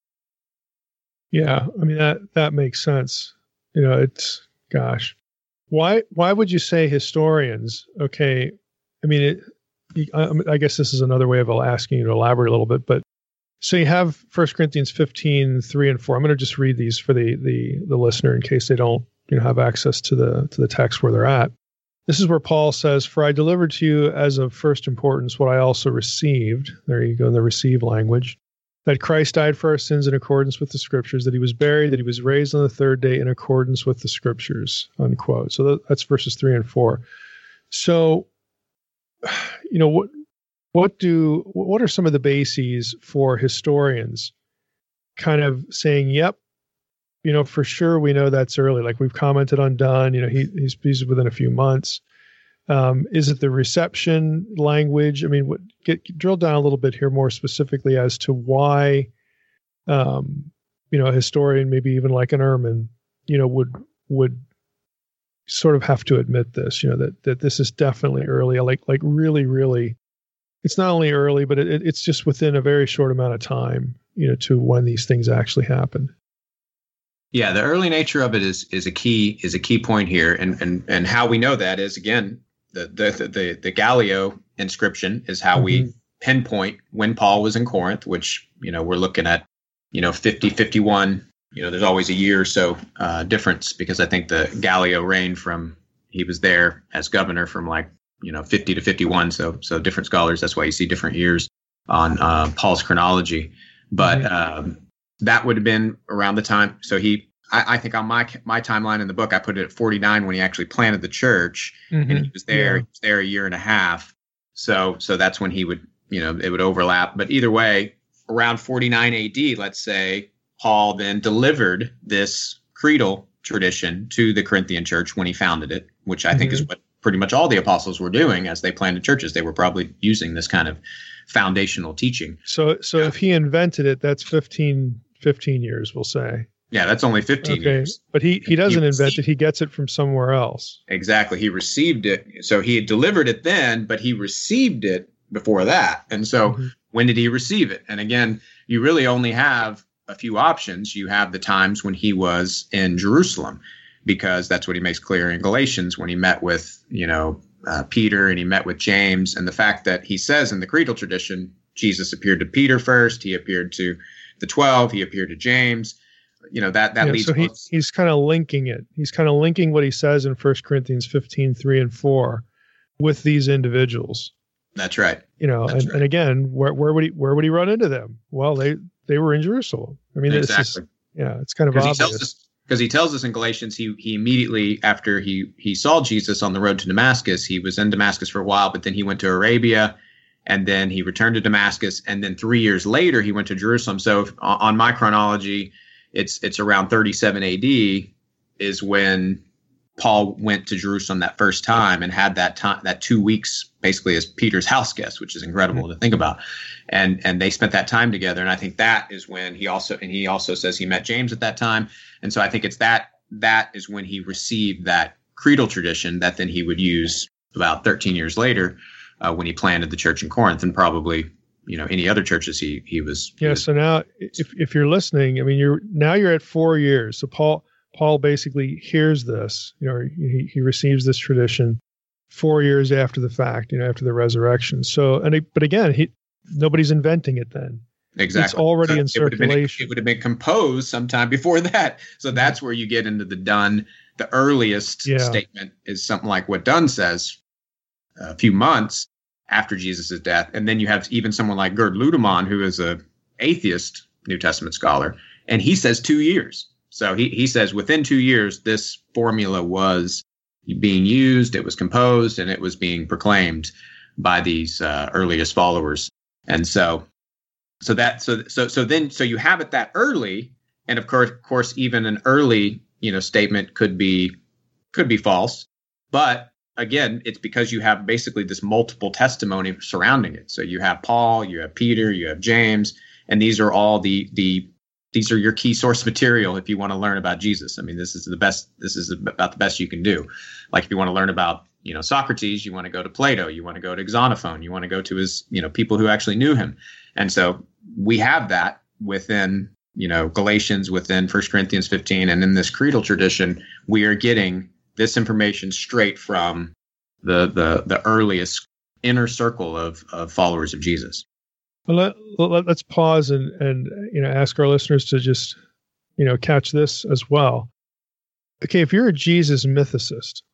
Yeah, I mean, that that makes sense. You know, it's, gosh, why why would you say historians? Okay, I mean, it, I, I guess this is another way of asking you to elaborate a little bit. But so you have First Corinthians fifteen, three and four. I'm going to just read these for the the the listener in case they don't, you know, have access to the to the text where they're at. This is where Paul says, "For I delivered to you as of first importance what I also received." There you go in the receive language. That Christ died for our sins in accordance with the Scriptures, that he was buried, that he was raised on the third day in accordance with the Scriptures, unquote. So that's verses three and four. So, you know, what what do what are some of the bases for historians kind of saying, yep, you know, for sure we know that's early. Like we've commented on Dunn, you know, he, he's, he's within a few months. Um, is it the reception language? I mean, what, get, get drill down a little bit here more specifically as to why, um, you know, a historian, maybe even like an Ehrman, you know, would would sort of have to admit this, you know, that that this is definitely early, like like really, really, it's not only early, but it, it's just within a very short amount of time, you know, to when these things actually happen. Yeah, the early nature of it is is a key is a key point here, and and and how we know that is again the the the, the Gallio inscription is how mm-hmm. we pinpoint when Paul was in Corinth, which you know we're looking at you know fifty, fifty-one. You know, there's always a year or so uh, difference because I think the Gallio reigned from he was there as governor from like you know fifty to fifty-one. So so different scholars. That's why you see different years on uh, Paul's chronology. But mm-hmm. um, that would have been around the time. So he, I, I think on my my timeline in the book, I put it at forty-nine when he actually planted the church, mm-hmm. and he was there. Yeah. He was there a year and a half. So so that's when he would, you know, it would overlap. But either way, around forty-nine A D, let's say, Paul then delivered this creedal tradition to the Corinthian church when he founded it, which I mm-hmm. think is what pretty much all the apostles were doing as they planted churches. They were probably using this kind of foundational teaching. So so yeah. if he invented it, that's fifteen, fifteen years, we'll say. Yeah, that's only fifteen okay. years. But he, he doesn't he invent it. He gets it from somewhere else. Exactly. He received it. So he had delivered it then, but he received it before that. And so mm-hmm. when did he receive it? And again, you really only have a few options. You have the times when he was in Jerusalem, because that's what he makes clear in Galatians when he met with, you know, uh, Peter and he met with James. And the fact that he says in the creedal tradition, Jesus appeared to Peter first, he appeared to the twelve, he appeared to James. You know, that, that yeah, leads so he, he's kind of linking it. He's kind of linking what he says in First Corinthians fifteen, three and four with these individuals. That's right. You know, and, right. and again, where, where would he where would he run into them? Well, they they were in Jerusalem. I mean, exactly. This is, yeah, it's kind of obvious. Because he tells us in Galatians, he he immediately after he he saw Jesus on the road to Damascus, he was in Damascus for a while, but then he went to Arabia, and then he returned to Damascus, and then three years later he went to Jerusalem. So if, on my chronology, it's it's around thirty-seven A D is when Paul went to Jerusalem that first time and had that time, that two weeks basically as Peter's house guest, which is incredible mm-hmm. to think about. And and they spent that time together. And I think that is when he also, and he also says he met James at that time. And so I think it's that, that is when he received that creedal tradition that then he would use about thirteen years later uh, when he planted the church in Corinth and probably, you know, any other churches he, he was. Yeah. He was, so now if, if you're listening, I mean, you're, now you're at four years. So Paul, Paul basically hears this, you know, he, he receives this tradition four years after the fact, you know, after the resurrection. So, and it, but again, he, nobody's inventing it then. Exactly. It's already so in circulation. It would have been composed sometime before that. So that's where you get into the Dunn. The earliest yeah. statement is something like what Dunn says a few months after Jesus' death. And then you have even someone like Gerd Ludemann, who is a atheist New Testament scholar, and he says two years. So he, he says within two years, this formula was being used, it was composed, and it was being proclaimed by these uh, earliest followers. And so, so that, so, so, so then, so you have it that early, and of course, of course, even an early, you know, statement could be, could be false. But again, it's because you have basically this multiple testimony surrounding it. So you have Paul, you have Peter, you have James, and these are all the, the, These are your key source material if you want to learn about Jesus. I mean, this is the best. This is about the best you can do. Like if you want to learn about, you know, Socrates, you want to go to Plato, you want to go to Xenophon, you want to go to his, you know, people who actually knew him. And so we have that within, you know, Galatians, within First Corinthians fifteen, and in this creedal tradition, we are getting this information straight from the the the earliest inner circle of of followers of Jesus. Well, let, let, let's pause and, and, you know, ask our listeners to just, you know, catch this as well. Okay, if you're a Jesus mythicist,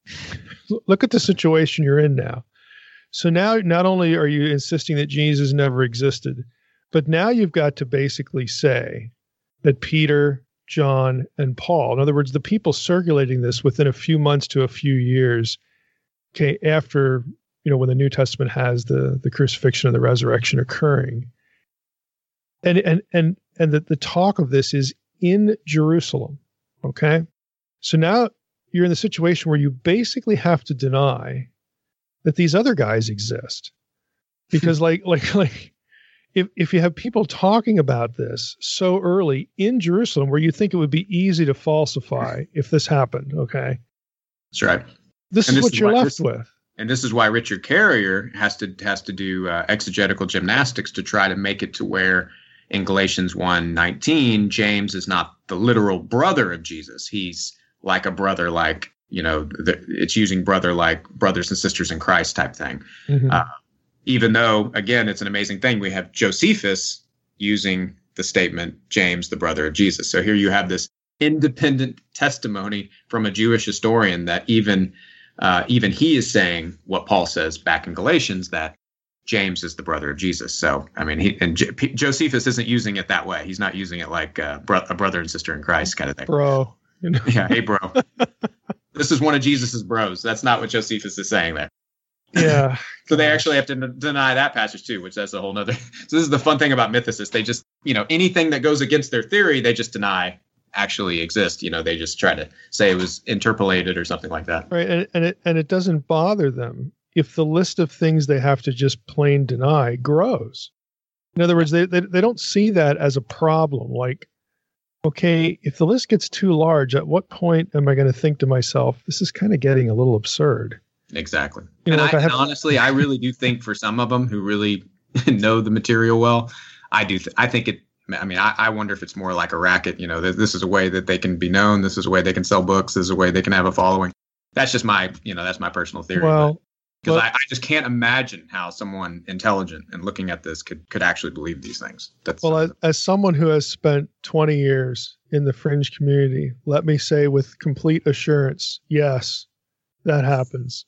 look at the situation you're in now. So now, not only are you insisting that Jesus never existed, but now you've got to basically say that Peter, John, and Paul, in other words, the people circulating this within a few months to a few years, okay, after, you know, when the New Testament has the the crucifixion and the resurrection occurring. And and and and that the talk of this is in Jerusalem. Okay. So now you're in the situation where you basically have to deny that these other guys exist. Because like, like, like, if, if you have people talking about this so early in Jerusalem, where you think it would be easy to falsify if this happened. Okay. That's right. This and is this what is you're why, left this, with. And this is why Richard Carrier has to has to do uh, exegetical gymnastics to try to make it to where in Galatians one nineteen, James is not the literal brother of Jesus. He's like a brother, like, you know, the, it's using brother like brothers and sisters in Christ type thing. Mm-hmm. Uh, even though, again, it's an amazing thing. We have Josephus using the statement, James, the brother of Jesus. So here you have this independent testimony from a Jewish historian that even uh, even he is saying what Paul says back in Galatians, that James is the brother of Jesus. So, I mean, he and J- P- Josephus isn't using it that way. He's not using it like uh, bro- a brother and sister in Christ kind of thing. Bro. You know? Yeah, hey, bro. This is one of Jesus's bros. That's not what Josephus is saying there. Yeah. So they actually have to n- deny that passage too, which that's a whole nother. So this is the fun thing about mythicists. They just, you know, anything that goes against their theory, they just deny actually exist. You know, they just try to say it was interpolated or something like that. Right. And, and it and it doesn't bother them if the list of things they have to just plain deny grows. In other words, they, they, they don't see that as a problem. Like, okay, if the list gets too large, at what point am I going to think to myself, this is kind of getting a little absurd? Exactly. You and know, like I, I have, and honestly, I really do think for some of them who really know the material well, I do. Th- I think it, I mean, I, I wonder if it's more like a racket. You know, th- this is a way that they can be known. This is a way they can sell books. This is a way they can have a following. That's just my, you know, that's my personal theory. Well, because I, I just can't imagine how someone intelligent and looking at this could, could actually believe these things. That's well, as, as someone who has spent twenty years in the fringe community, let me say with complete assurance, yes, that happens.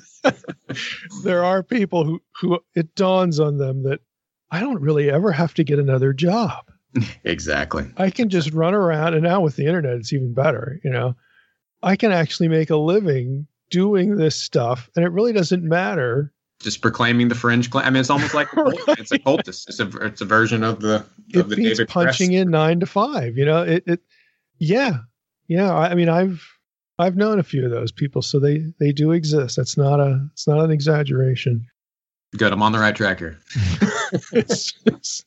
There are people who, who it dawns on them that I don't really ever have to get another job. Exactly. I can just run around, and now with the internet, it's even better. You know, I can actually make a living doing this stuff, and it really doesn't matter. Just proclaiming the fringe claim. I mean, it's almost like a Right. it's a cultist. It's a it's a version of the of It the beats David punching Press. in nine to five. You know, it. it yeah, yeah. I, I mean, I've I've known a few of those people, so they they do exist. That's not a it's not an exaggeration. Good. I'm on the right track here. It's just,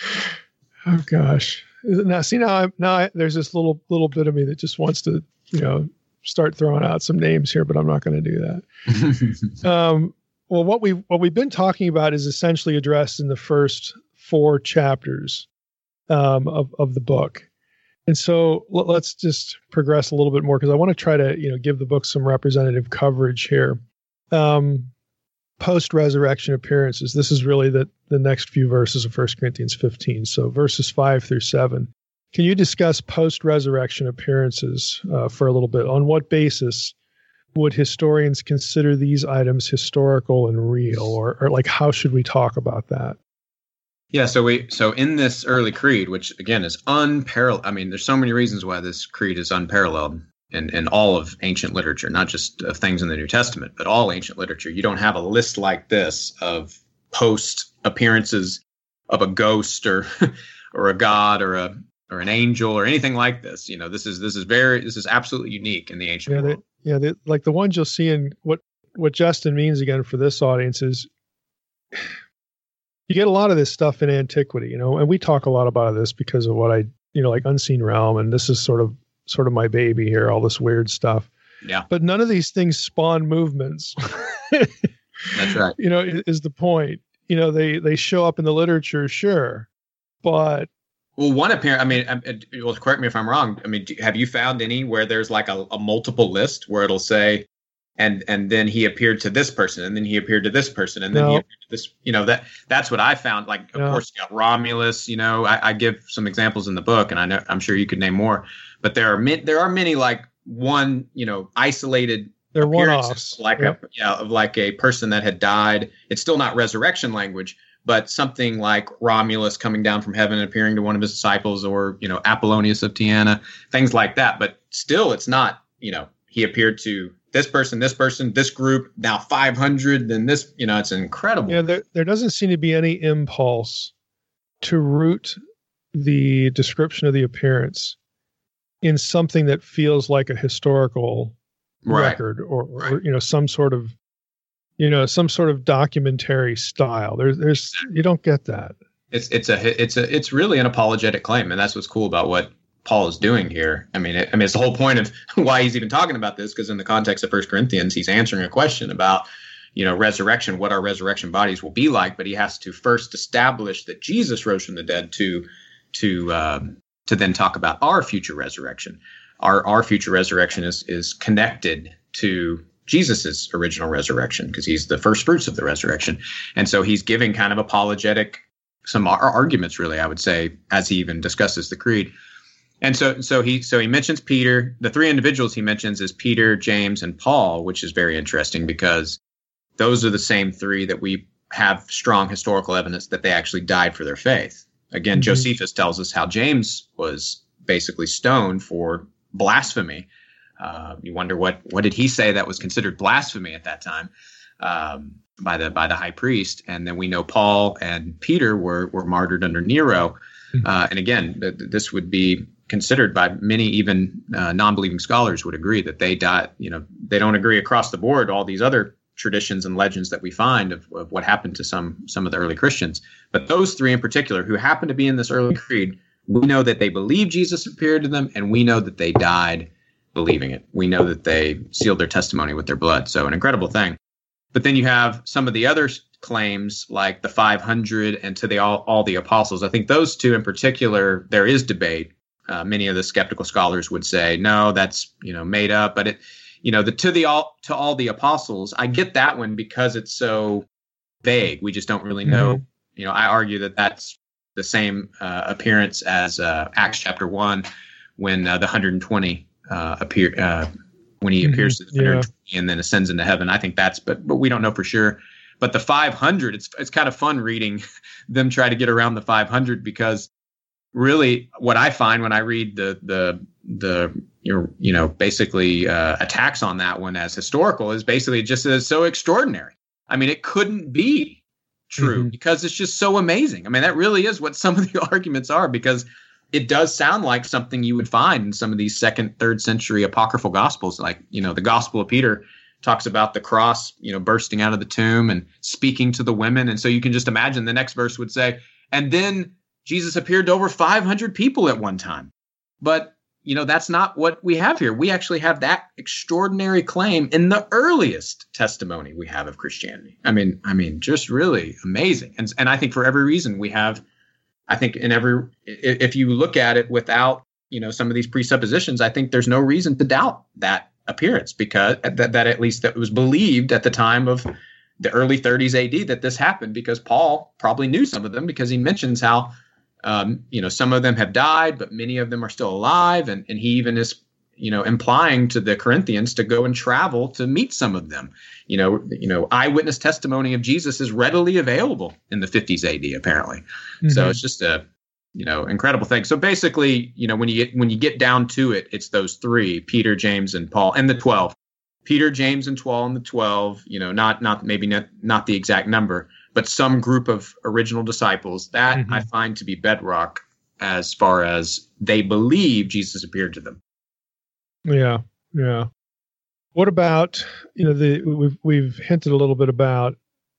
oh gosh. Now see now I'm now I, there's this little little bit of me that just wants to, you know, start throwing out some names here, but I'm not going to do that. um, well, what we what we've been talking about is essentially addressed in the first four chapters um, of of the book, and so l- let's just progress a little bit more because I want to try to you know give the book some representative coverage here. Um, Post-resurrection appearances. This is really the the next few verses of First Corinthians fifteen. So verses five through seven. Can you discuss post-resurrection appearances uh, for a little bit? On what basis would historians consider these items historical and real, or, or like how should we talk about that? Yeah, so we so in this early creed, which again is unparalleled. I mean, there's so many reasons why this creed is unparalleled in, in all of ancient literature, not just of things in the New Testament, but all ancient literature. You don't have a list like this of post appearances of a ghost or or a god or a or an angel or anything like this. You know, this is this is very this is absolutely unique in the ancient Yeah, world. they, yeah, they, like the ones you'll see in what what Justin means again for this audience is you get a lot of this stuff in antiquity, you know, and we talk a lot about this because of what I, you know, like Unseen Realm, and this is sort of sort of my baby here, all this weird stuff. Yeah. But none of these things spawn movements. That's right. You know, is, is the point. You know, they they show up in the literature, sure, but Well, one appearance, I mean, um, uh, well, correct me if I'm wrong. I mean, do, have you found any where there's like a, a multiple list where it'll say, and and then he appeared to this person, and then he appeared to this person, and then No. he appeared to this, you know, that that's what I found. Like, of No. course, you got Romulus, you know, I, I give some examples in the book, and I know, I'm sure you could name more, but there are many, there are many like one, you know, isolated they're appearances, one-offs. like Yep. a, yeah, of like a person that had died. It's still not resurrection language, but something like Romulus coming down from heaven and appearing to one of his disciples, or, you know, Apollonius of Tyana, things like that. But still, it's not, you know, he appeared to this person, this person, this group, now five hundred, then this, you know, it's incredible. Yeah, there there doesn't seem to be any impulse to root the description of the appearance in something that feels like a historical Right. record or, Right. or, you know, some sort of, you know, some sort of documentary style. There's, there's, you don't get that. It's it's a it's a it's really an apologetic claim, and that's what's cool about what Paul is doing here. I mean, it, I mean, it's the whole point of why he's even talking about this, because in the context of First Corinthians, he's answering a question about, you know, resurrection, what our resurrection bodies will be like. But he has to first establish that Jesus rose from the dead to to um, to then talk about our future resurrection. Our our future resurrection is is connected to Jesus's original resurrection, because he's the first fruits of the resurrection, and so he's giving kind of apologetic some ar- arguments, really, I would say, as he even discusses the creed. And so so he so he mentions Peter. The three individuals he mentions is Peter, James, and Paul, which is very interesting because those are the same three that we have strong historical evidence that they actually died for their faith. Again, mm-hmm. Josephus tells us how James was basically stoned for blasphemy. Uh, you wonder what what did he say that was considered blasphemy at that time um, by the by the high priest. And then we know Paul and Peter were were martyred under Nero. Uh, and again, th- this would be considered by many, even uh, non-believing scholars would agree that they died. You know, they don't agree across the board. All these other traditions and legends that we find of, of what happened to some some of the early Christians, but those three in particular who happen to be in this early creed, we know that they believed Jesus appeared to them, and we know that they died believing it. We know that they sealed their testimony with their blood. So an incredible thing. But then you have some of the other claims like the five hundred and to the all, all the apostles. I think those two in particular, there is debate. Uh, many of the skeptical scholars would say, no, that's, you know, made up. But it, you know, the to the all to all the apostles, I get that one because it's so vague. We just don't really know. Mm-hmm. You know, I argue that that's the same uh, appearance as uh, Acts chapter one, when uh, the one hundred twenty uh, appear uh, when he mm-hmm. appears to the one hundred twenty yeah. and then ascends into heaven. I think that's, but but we don't know for sure. But the five hundred, it's it's kind of fun reading them try to get around the five hundred, because really what I find when I read the the the you know basically uh, attacks on that one as historical is basically just as so extraordinary. I mean, it couldn't be true mm-hmm. because it's just so amazing. I mean, that really is what some of the arguments are, because it does sound like something you would find in some of these second, third century apocryphal gospels, like, you know, the Gospel of Peter talks about the cross, you know, bursting out of the tomb and speaking to the women. And so you can just imagine the next verse would say, and then Jesus appeared to over five hundred people at one time. But, you know, that's not what we have here. We actually have that extraordinary claim in the earliest testimony we have of Christianity. I mean, I mean, just really amazing. And and I think for every reason we have, I think in every, if you look at it without, you know, some of these presuppositions, I think there's no reason to doubt that appearance, because that, that at least that was believed at the time of the early thirties A D that this happened, because Paul probably knew some of them, because he mentions how, um, you know, some of them have died, but many of them are still alive. And, and he even is, you know, implying to the Corinthians to go and travel to meet some of them. You know, you know, eyewitness testimony of Jesus is readily available in the fifties A D, apparently. Mm-hmm. So it's just a, you know, incredible thing. So basically, you know, when you get when you get down to it, it's those three: Peter, James, and Paul, and the twelve. Peter, James, and twelve, and the twelve. You know, not not maybe not not the exact number, but some group of original disciples. That mm-hmm. I find to be bedrock as far as they believe Jesus appeared to them. Yeah, yeah. What about, you know, the we've we've hinted a little bit about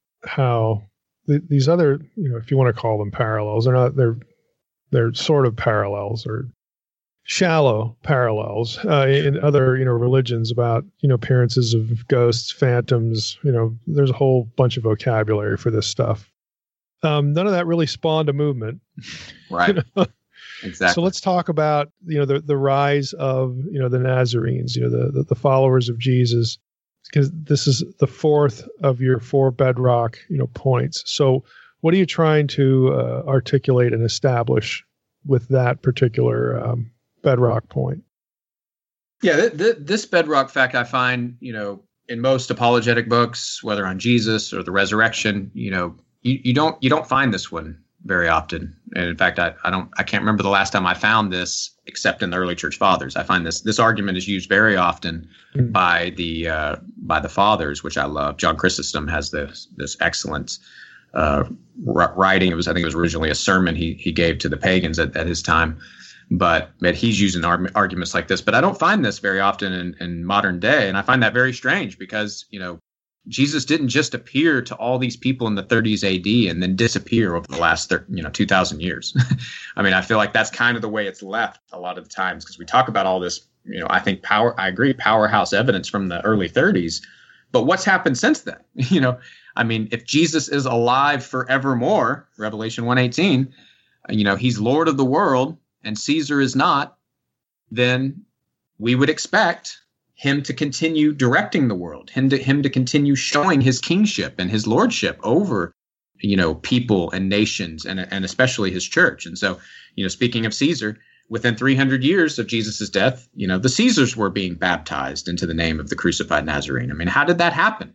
how the, these other, you know, if you want to call them parallels, they're not they're They're sort of parallels or shallow parallels uh, in other, you know, religions about, you know, appearances of ghosts, phantoms. You know, there's a whole bunch of vocabulary for this stuff. Um, none of that really spawned a movement. Right. You know? Exactly. So let's talk about, you know, the, the rise of, you know, the Nazarenes, you know, the, the, the followers of Jesus, because this is the fourth of your four bedrock, you know, points. So what are you trying to uh, articulate and establish with that particular um, bedrock point? Yeah, th- th- this bedrock fact I find, you know, in most apologetic books, whether on Jesus or the resurrection, you know, you, you don't you don't find this one very often. And in fact, I, I don't I can't remember the last time I found this except in the early church fathers. I find this this argument is used very often mm. by the uh, by the fathers, which I love. John Chrysostom has this this excellent uh, writing. It was, I think it was originally a sermon he he gave to the pagans at, at his time. But, but he's using ar- arguments like this. But I don't find this very often in, in modern day. And I find that very strange because, you know, Jesus didn't just appear to all these people in the thirties A D and then disappear over the last, thir- you know, two thousand years. I mean, I feel like that's kind of the way it's left a lot of the times because we talk about all this, you know, I think power, I agree, powerhouse evidence from the early thirties. But what's happened since then? You know, I mean, if Jesus is alive forevermore, Revelation one eighteen, you know, he's Lord of the world and Caesar is not, then we would expect him to continue directing the world, him to him to continue showing his kingship and his lordship over, you know, people and nations and and especially his church. And so, you know, speaking of Caesar, within three hundred years of Jesus's death, you know, the Caesars were being baptized into the name of the crucified Nazarene. I mean, how did that happen?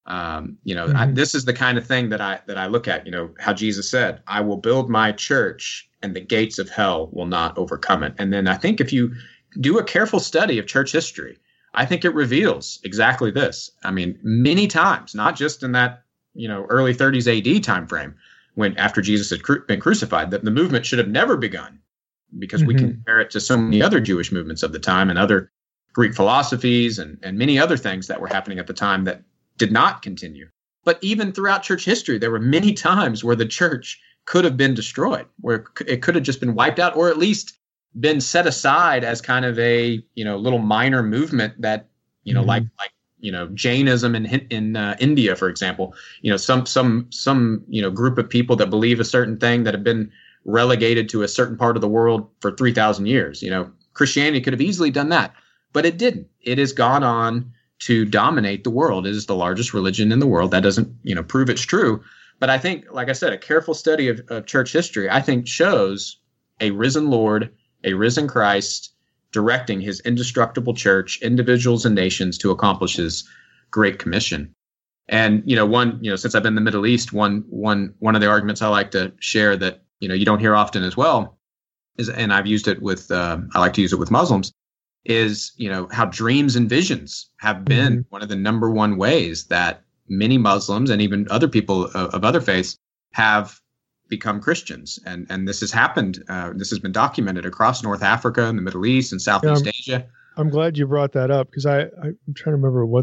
Um, you know, mm-hmm. I, this is the kind of thing that I that I look at. You know, how Jesus said, "I will build my church, and the gates of hell will not overcome it." And then I think if you do a careful study of church history, I think it reveals exactly this. I mean, many times, not just in that, you know, early thirties A D time frame, when after Jesus had cru- been crucified, that the movement should have never begun, because mm-hmm. we can compare it to so many other Jewish movements of the time and other Greek philosophies and, and many other things that were happening at the time that did not continue. But even throughout church history, there were many times where the church could have been destroyed, where it could have just been wiped out, or at least been set aside as kind of a, you know, little minor movement that, you know, mm-hmm. like, like, you know, Jainism in, in uh, India, for example, you know, some, some, some, you know, group of people that believe a certain thing that have been relegated to a certain part of the world for three thousand years. You know, Christianity could have easily done that, but it didn't. It has gone on to dominate the world. It is the largest religion in the world. That doesn't, you know, prove it's true. But I think, like I said, a careful study of, of church history, I think, shows a risen Lord, a risen Christ, directing his indestructible church, individuals and nations, to accomplish his great commission. And, you know, one, you know, since I've been in the Middle East, one, one, one of the arguments I like to share that, you know, you don't hear often as well is, and I've used it with, uh, I like to use it with Muslims, is, you know, how dreams and visions have been mm-hmm. one of the number one ways that many Muslims and even other people of, of other faiths have become Christians. And and this has happened. Uh, this has been documented across North Africa and the Middle East and Southeast yeah, Asia. I'm glad you brought that up, because I, I'm trying to remember what,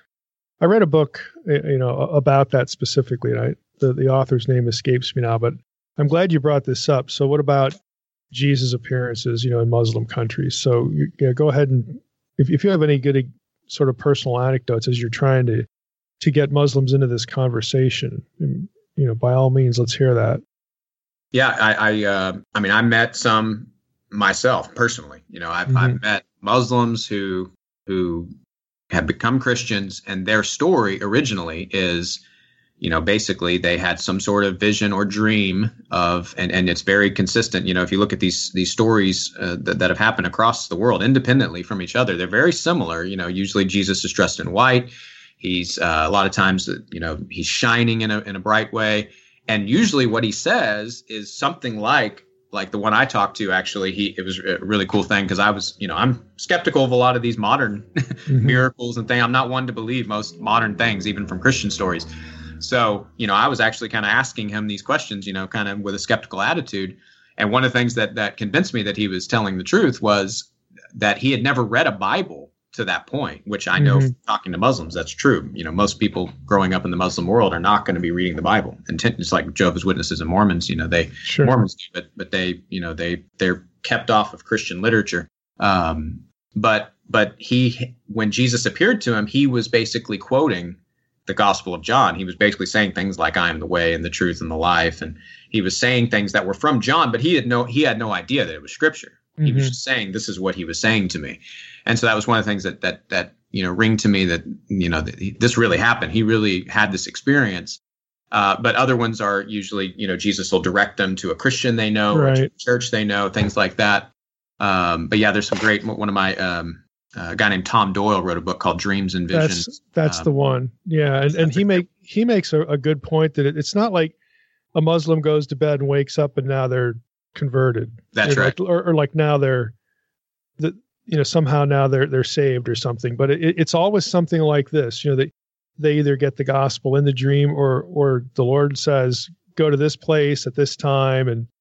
I read a book, you know, about that specifically, and I, the, the author's name escapes me now, but I'm glad you brought this up. So what about Jesus' appearances, you know, in Muslim countries? So you, yeah, go ahead and, if, if you have any good sort of personal anecdotes as you're trying to, to get Muslims into this conversation, you know, by all means, let's hear that. Yeah, I, I, uh, I mean, I met some myself personally. You know, I've, mm-hmm. I've met Muslims who who have become Christians, and their story originally is, you know, basically they had some sort of vision or dream of, and, and it's very consistent. You know, if you look at these these stories uh, that, that have happened across the world independently from each other, they're very similar. You know, usually Jesus is dressed in white. He's uh, a lot of times, you know, he's shining in a in a bright way. And usually what he says is something like, like the one I talked to, actually, he, it was a really cool thing, because I was, you know, I'm skeptical of a lot of these modern mm-hmm. miracles and things. I'm not one to believe most modern things, even from Christian stories. So, you know, I was actually kind of asking him these questions, you know, kind of with a skeptical attitude. And one of the things that, that convinced me that he was telling the truth was that he had never read a Bible to that point, which I know mm-hmm. from talking to Muslims, that's true. You know, most people growing up in the Muslim world are not going to be reading the Bible. And it's like Jehovah's Witnesses and Mormons, you know, they sure. Mormons do, but but they, you know, they they're kept off of Christian literature. Um, but but he, when Jesus appeared to him, he was basically quoting the Gospel of John. He was basically saying things like, "I am the way and the truth and the life," and he was saying things that were from John, but he had no he had no idea that it was Scripture. Mm-hmm. He was just saying, "This is what he was saying to me." And so that was one of the things that that that you know ring to me, that you know that he, this really happened. He really had this experience. Uh, but other ones are usually, you know, Jesus will direct them to a Christian they know, right. or to a church they know, things like that. Um, but yeah, there's some great. One of my um, uh, a guy named Tom Doyle wrote a book called Dreams and Visions. That's that's um, the one. Yeah, and, and he make he makes a, a good point that it, it's not like a Muslim goes to bed and wakes up and now they're converted. That's you know, right. Like, or, or like now they're the. you know, somehow now they're they're saved or something. But it, it's always something like this. You know, they they either get the gospel in the dream, or or the Lord says, go to this place at this time and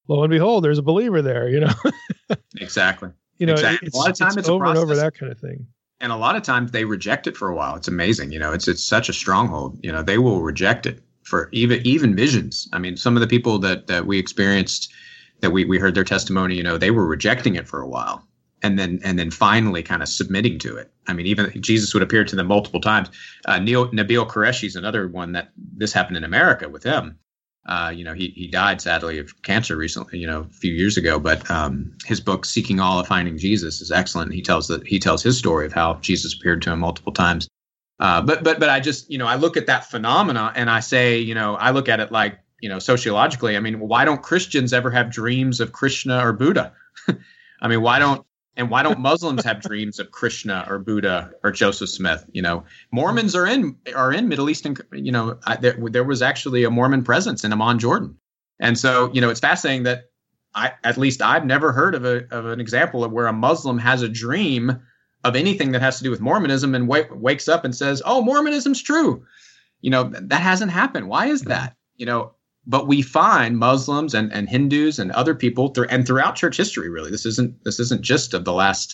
lo and behold, there's a believer there, you know? Exactly. You know, exactly. it's, a lot of times it's, it's over a and over process. that kind of thing. And a lot of times they reject it for a while. It's amazing. You know, it's it's such a stronghold. You know, they will reject it for even even visions. I mean, some of the people that that we experienced, that we, we heard their testimony, you know, they were rejecting it for a while. And then and then finally kind of submitting to it. I mean, even Jesus would appear to them multiple times. Uh, Neil, Nabil Qureshi is another one that this happened in America with him. Uh, you know, he he died sadly of cancer recently, you know, a few years ago. But um, his book, Seeking All of Finding Jesus, is excellent. He tells that he tells his story of how Jesus appeared to him multiple times. Uh, but but but I just, you know, I look at that phenomena and I say, you know, I look at it like, you know, sociologically. I mean, why don't Christians ever have dreams of Krishna or Buddha? I mean, why don't And why don't Muslims have dreams of Krishna or Buddha or Joseph Smith? You know, Mormons are in are in Middle Eastern. You know, I, there, there was actually a Mormon presence in Amman, Jordan, and so you know it's fascinating that I at least I've never heard of a of an example of where a Muslim has a dream of anything that has to do with Mormonism and w- wakes up and says, "Oh, Mormonism's true." You know, that hasn't happened. Why is that? You know. But we find Muslims and, and Hindus and other people through and throughout church history. Really, this isn't this isn't just of the last.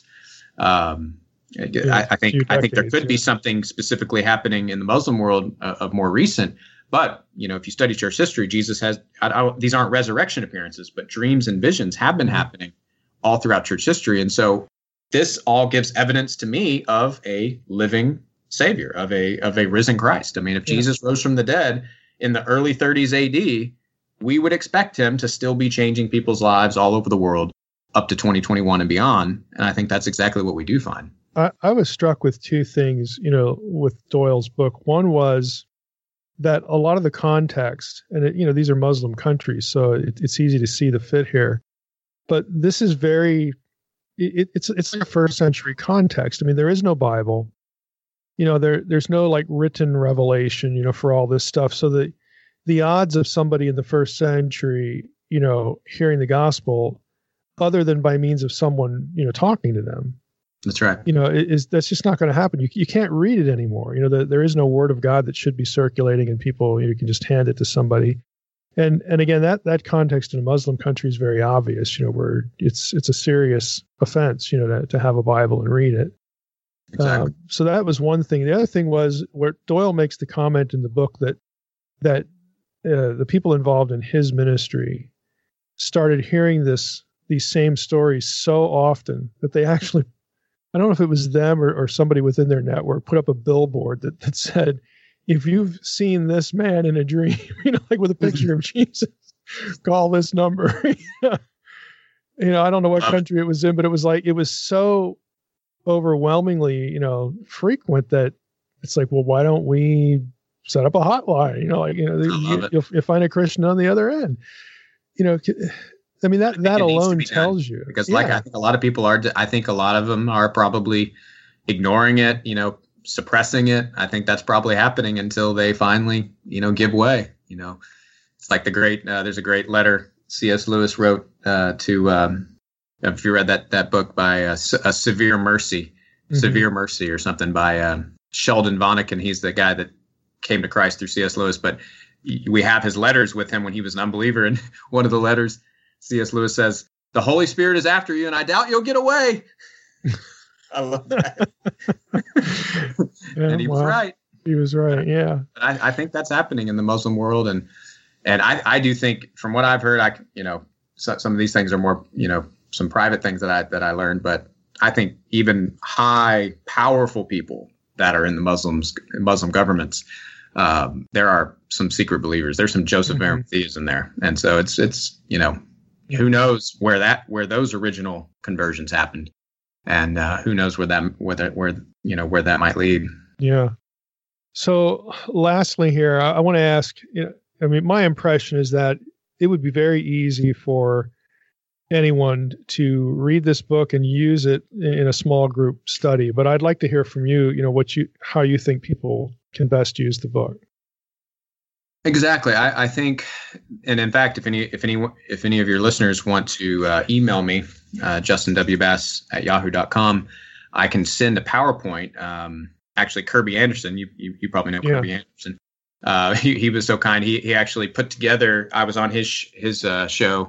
Um, Yeah, I, I think few I think there decades, could yeah. be something specifically happening in the Muslim world uh, of more recent. But you know, if you study church history, Jesus has I, I, these aren't resurrection appearances, but dreams and visions have been happening all throughout church history. And so this all gives evidence to me of a living Savior, of a of a risen Christ. I mean, if Yeah. Jesus rose from the dead in the early thirties A D, we would expect him to still be changing people's lives all over the world up to twenty twenty-one and beyond. And I think that's exactly what we do find. I, I was struck with two things, you know, with Doyle's book. One was that a lot of the context, and it, you know, these are Muslim countries, so it, it's easy to see the fit here. But this is very, it, it's it's like a first century context. I mean, there is no Bible. You know, there there's no like written revelation, you know, for all this stuff. So the the odds of somebody in the first century, you know, hearing the gospel, other than by means of someone, you know, talking to them, That's right. you know, is that's just not going to happen. You you can't read it anymore. You know, the, there is no word of God that should be circulating, and people, you know, can just hand it to somebody. And and again, that that context in a Muslim country is very obvious. You know, where it's it's a serious offense, you know, to to have a Bible and read it. Exactly. Uh, so that was one thing. The other thing was where Doyle makes the comment in the book that that uh, the people involved in his ministry started hearing this these same stories so often that they actually, I don't know if it was them or, or somebody within their network, put up a billboard that, that said, if you've seen this man in a dream, you know, like with a picture of Jesus, call this number. You know, I don't know what country it was in, but it was like, it was so overwhelmingly, you know, frequent that it's like, well, why don't we set up a hotline? You know, like, you know, you, you'll, you'll find a Christian on the other end. You know, I mean, that, that alone tells you. Because like, yeah. I think a lot of people are, I think a lot of them are probably ignoring it, you know, suppressing it. I think that's probably happening until they finally, you know, give way. You know, it's like the great, uh, there's a great letter C S Lewis wrote uh, to, um, if you read that that book by uh, A Severe Mercy, mm-hmm. Severe Mercy or something by um, Sheldon Vonnegut. He's the guy that came to Christ through C S Lewis, but we have his letters with him when he was an unbeliever. And one of the letters, C S Lewis says, "The Holy Spirit is after you, and I doubt you'll get away." I love that. Yeah, and he well, was right. He was right. Yeah. But I, I think that's happening in the Muslim world, and and I, I do think, from what I've heard, I you know so, some of these things are more you know some private things that I that I learned, but I think even high, powerful people that are in the Muslims Muslim governments, um, there are some secret believers. There's some Joseph Mm-hmm. Arimatheas in there, and so it's it's you know who knows where that where those original conversions happened. And uh, who knows where that where that, where you know where that might lead. Yeah. So, lastly, here I, I want to ask. You know, I mean, my impression is that it would be very easy for anyone to read this book and use it in a small group study. But I'd like to hear from you. You know, what you how you think people can best use the book. Exactly. I, I think, and in fact, if any if any if any of your listeners want to uh, email me, uh, Justin W. Bass at yahoo dot com, I can send a PowerPoint. Um, actually, Kirby Anderson, you you, you probably know Yeah. Kirby Anderson. Uh, he he was so kind. He he actually put together. I was on his his uh, show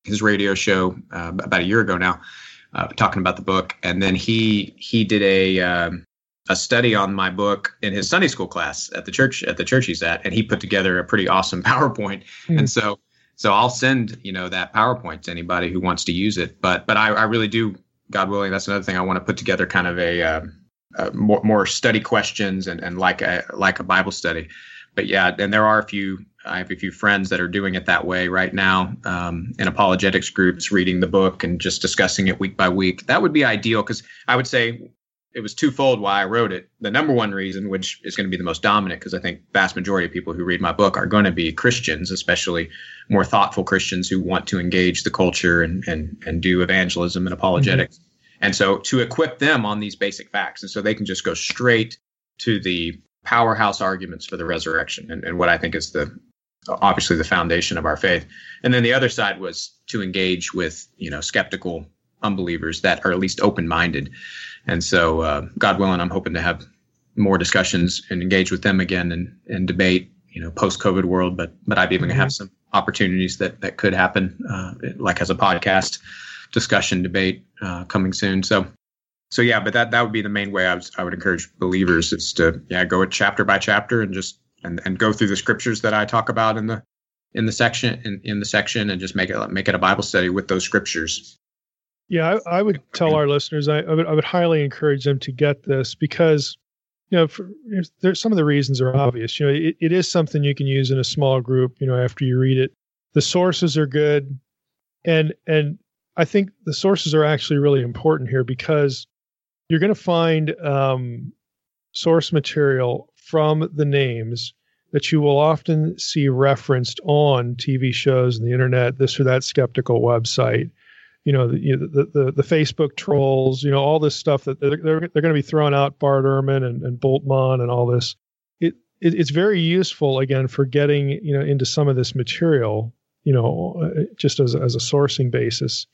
his radio show uh, about a year ago now, uh, talking about the book. And then he he did a um, a study on my book in his Sunday school class at the church at the church he's at, and he put together a pretty awesome PowerPoint. Mm-hmm. And so so I'll send you know that PowerPoint to anybody who wants to use it. But but I, I really do, God willing, that's another thing I want to put together, kind of a, uh, a more more study questions and and like a like a Bible study. But yeah, and there are a few. I have a few friends that are doing it that way right now, um, in apologetics groups, reading the book and just discussing it week by week. That would be ideal, because I would say it was twofold why I wrote it. The number one reason, which is going to be the most dominant, because I think vast majority of people who read my book are going to be Christians, especially more thoughtful Christians who want to engage the culture and and and do evangelism and apologetics. Mm-hmm. And so to equip them on these basic facts, and so they can just go straight to the powerhouse arguments for the resurrection and, and what I think is the obviously the foundation of our faith. And then the other side was to engage with, you know, skeptical unbelievers that are at least open-minded. And so, uh, God willing, I'm hoping to have more discussions and engage with them again and, and debate, you know, post-COVID world. But but I've even mm-hmm. have some opportunities that that could happen, uh, like as a podcast discussion debate uh, coming soon. So so yeah, but that that would be the main way I would I would encourage believers is to yeah go it chapter by chapter and just and and go through the scriptures that I talk about in the in the section in, in the section and just make it make it a Bible study with those scriptures. Yeah, I, I would tell our listeners, I, I would I would highly encourage them to get this, because, you know, for, there's some of the reasons are obvious. You know, it, it is something you can use in a small group, you know, after you read it. The sources are good. And, and I think the sources are actually really important here, because you're going to find um, source material from the names that you will often see referenced on T V shows and the internet, this or that skeptical website. You know, the, you know, the, the, the Facebook trolls, you know, all this stuff that they're, they're, they're going to be throwing out, Bart Ehrman and, and Bultmann and all this. It, it It's very useful, again, for getting, you know, into some of this material, you know, just as, as a sourcing basis,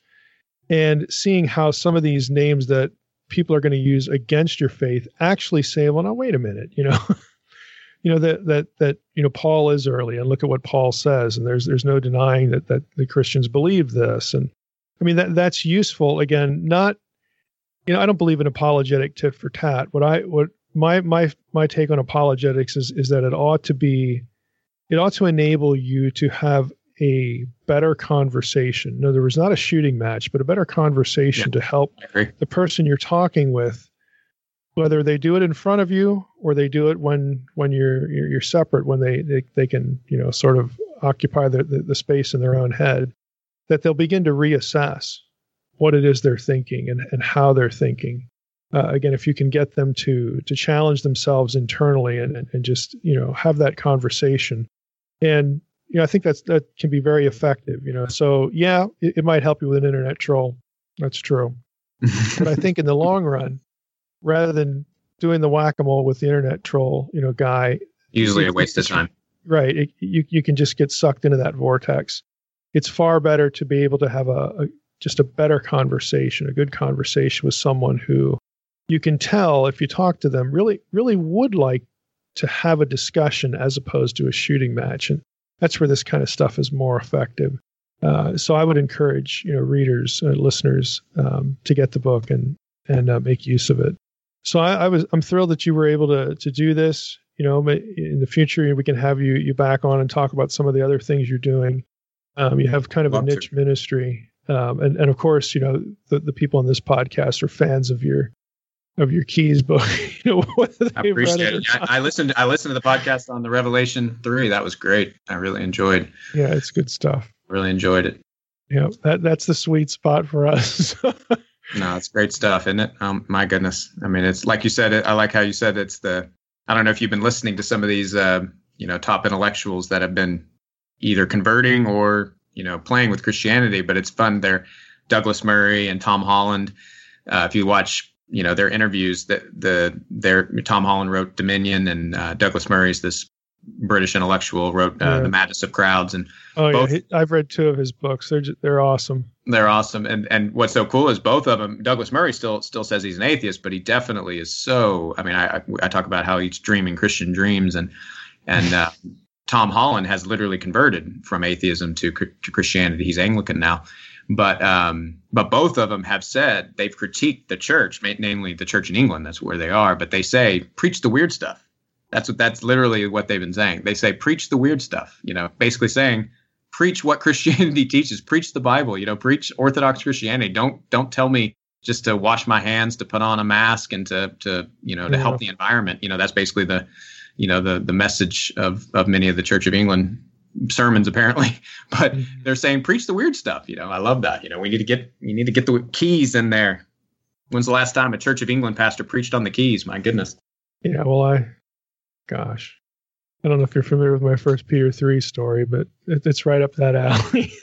and seeing how some of these names that people are going to use against your faith actually say, well, now, wait a minute, you know, you know, that, that, that, you know, Paul is early, and look at what Paul says. And there's, there's no denying that, that the Christians believe this. And, I mean, that that's useful. Again, not, you know, I don't believe in apologetic tit for tat. What I, what my, my, my take on apologetics is, is that it ought to be, it ought to enable you to have a better conversation. In other words, not a shooting match, but a better conversation yeah, to help the person you're talking with, whether they do it in front of you or they do it when, when you're, you're, you're separate, when they, they, they can, you know, sort of occupy the, the, the space in their own head, that they'll begin to reassess what it is they're thinking and, and how they're thinking. Uh, again, if you can get them to to challenge themselves internally and, and, and just, you know, have that conversation. And, you know, I think that's that can be very effective, you know. So, yeah, it, it might help you with an internet troll. That's true. But I think in the long run, rather than doing the whack-a-mole with the internet troll, you know, guy. Usually a waste of time. Right. It, you, you can just get sucked into that vortex. It's far better to be able to have a, a just a better conversation, a good conversation with someone who you can tell, if you talk to them, really, really would like to have a discussion as opposed to a shooting match. And that's where this kind of stuff is more effective. Uh, so I would encourage, you know, readers, uh, listeners, um, to get the book and and uh, make use of it. So I, I was, I'm thrilled that you were able to to do this. You know, in the future, we can have you you back on and talk about some of the other things you're doing. Um, you have kind of Love a niche to. ministry, um, and and of course, you know, the, the people on this podcast are fans of your of your Keys book. You know, whether I appreciate it. I, I listened. I listened to the podcast on the Revelation three. That was great. I really enjoyed. Yeah, it's good stuff. Really enjoyed it. Yeah, that that's the sweet spot for us. No, it's great stuff, isn't it? Um, my goodness. I mean, it's like you said. It, I like how you said it's the. I don't know if you've been listening to some of these, uh, you know, top intellectuals that have been either converting or, you know, playing with Christianity, but it's fun. They're Douglas Murray and Tom Holland. Uh, if you watch, you know, their interviews, that the their Tom Holland wrote Dominion, and uh, Douglas Murray's this British intellectual wrote uh, yeah. The Madness of Crowds. And oh both, yeah, I've read two of his books. They're just, they're awesome. They're awesome. And and what's so cool is both of them. Douglas Murray still still says he's an atheist, but he definitely is so. I mean, I I, I talk about how he's dreaming Christian dreams, and and. Uh, Tom Holland has literally converted from atheism to, to Christianity. He's Anglican now. But um, but both of them have said they've critiqued the church, namely the church in England. That's where they are. But they say, preach the weird stuff. That's what that's literally what they've been saying. They say, preach the weird stuff, you know, basically saying, preach what Christianity teaches, preach the Bible, you know, preach Orthodox Christianity. Don't don't tell me just to wash my hands, to put on a mask and to, to you know, to yeah. help the environment. You know, that's basically the, you know, the the message of, of many of the Church of England sermons, apparently. But mm-hmm. they're saying, preach the weird stuff. You know, I love that. You know, we need to get, you need to get the keys in there. When's the last time a Church of England pastor preached on the keys? My goodness. Yeah, well, I, gosh, I don't know if you're familiar with my First Peter three story, but it, it's right up that alley.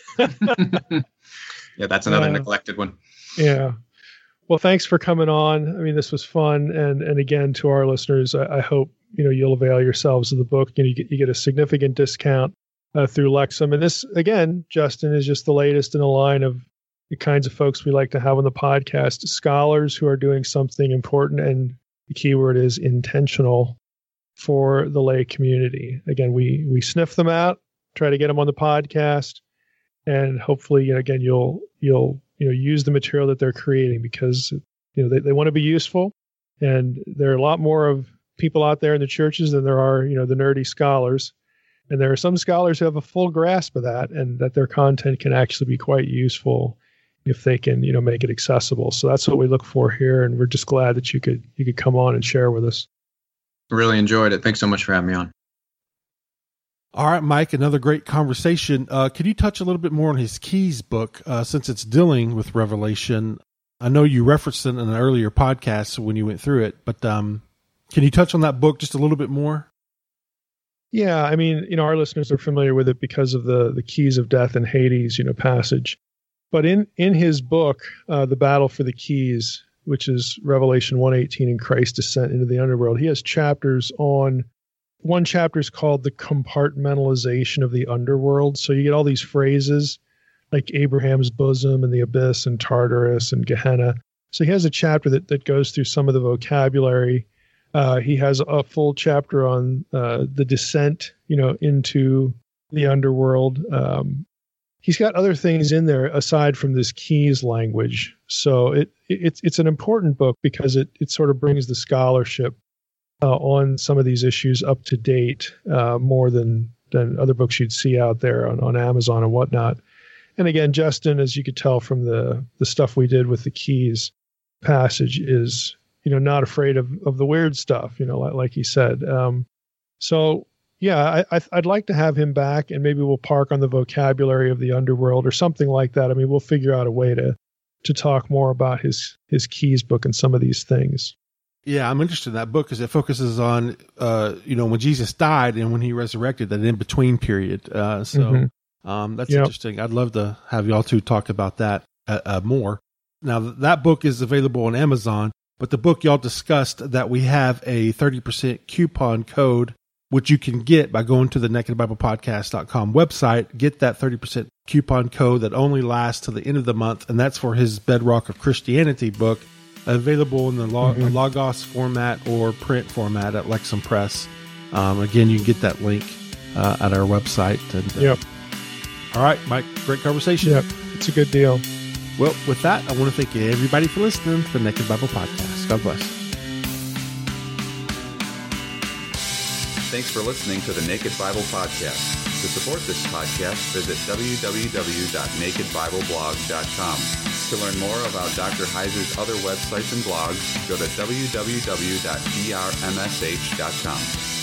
Yeah, that's another uh, neglected one. Yeah. Well, thanks for coming on. I mean, this was fun. And and again, to our listeners, I, I hope, you know, you'll avail yourselves of the book. You know, you get, you get a significant discount uh, through Lexham. And this, again, Justin, is just the latest in a line of the kinds of folks we like to have on the podcast, scholars who are doing something important. And the key word is intentional for the lay community. Again, we we sniff them out, try to get them on the podcast, and hopefully, you know, again, you'll you'll you know use the material that they're creating, because you know they, they want to be useful, and there are a lot more of people out there in the churches than there are you know the nerdy scholars, and there are some scholars who have a full grasp of that, and that their content can actually be quite useful if they can you know make it accessible. So that's what we look for here, and we're just glad that you could you could come on and share with us. Really enjoyed it. Thanks so much for having me on. All right, Mike, another great conversation. Uh, could you touch a little bit more on his Keys book, uh, since it's dealing with Revelation? I know you referenced it in an earlier podcast when you went through it, but um, can you touch on that book just a little bit more? Yeah, I mean, you know, our listeners are familiar with it because of the the Keys of Death and Hades, you know, passage. But in, in his book, uh, The Battle for the Keys, which is Revelation one eighteen and Christ's descent into the underworld, he has chapters on, one chapter is called the compartmentalization of the underworld. So you get all these phrases like Abraham's bosom and the abyss and Tartarus and Gehenna. So he has a chapter that, that goes through some of the vocabulary. Uh, he has a full chapter on uh, the descent, you know, into the underworld. Um, he's got other things in there aside from this keys language. So it, it it's it's an important book because it it sort of brings the scholarship uh, on some of these issues up to date uh, more than than other books you'd see out there on, on Amazon and whatnot. And again, Justin, as you could tell from the the stuff we did with the keys passage, is you know not afraid of of the weird stuff. You know, like, like he said. Um, so. Yeah, I, I'd like to have him back, and maybe we'll park on the vocabulary of the underworld or something like that. I mean, we'll figure out a way to to talk more about his his Keys book and some of these things. Yeah, I'm interested in that book because it focuses on, uh, you know, when Jesus died and when he resurrected, that in between period. Uh, so mm-hmm. um, that's yep. interesting. I'd love to have y'all two talk about that uh, uh, more. Now, that book is available on Amazon, but the book y'all discussed, that we have a thirty percent coupon code, which you can get by going to the naked bible podcast dot com website. Get that thirty percent coupon code that only lasts till the end of the month, and that's for his Bedrock of Christianity book, available in the Log- mm-hmm. Logos format or print format at Lexham Press. Um, again, you can get that link uh, at our website. And, uh, yep. All right, Mike, great conversation. Yep, it's a good deal. Well, with that, I want to thank everybody for listening to the Naked Bible Podcast. God bless. Thanks for listening to the Naked Bible Podcast. To support this podcast, visit w w w dot naked bible blog dot com. To learn more about Doctor Heiser's other websites and blogs, go to w w w dot d r m s h dot com.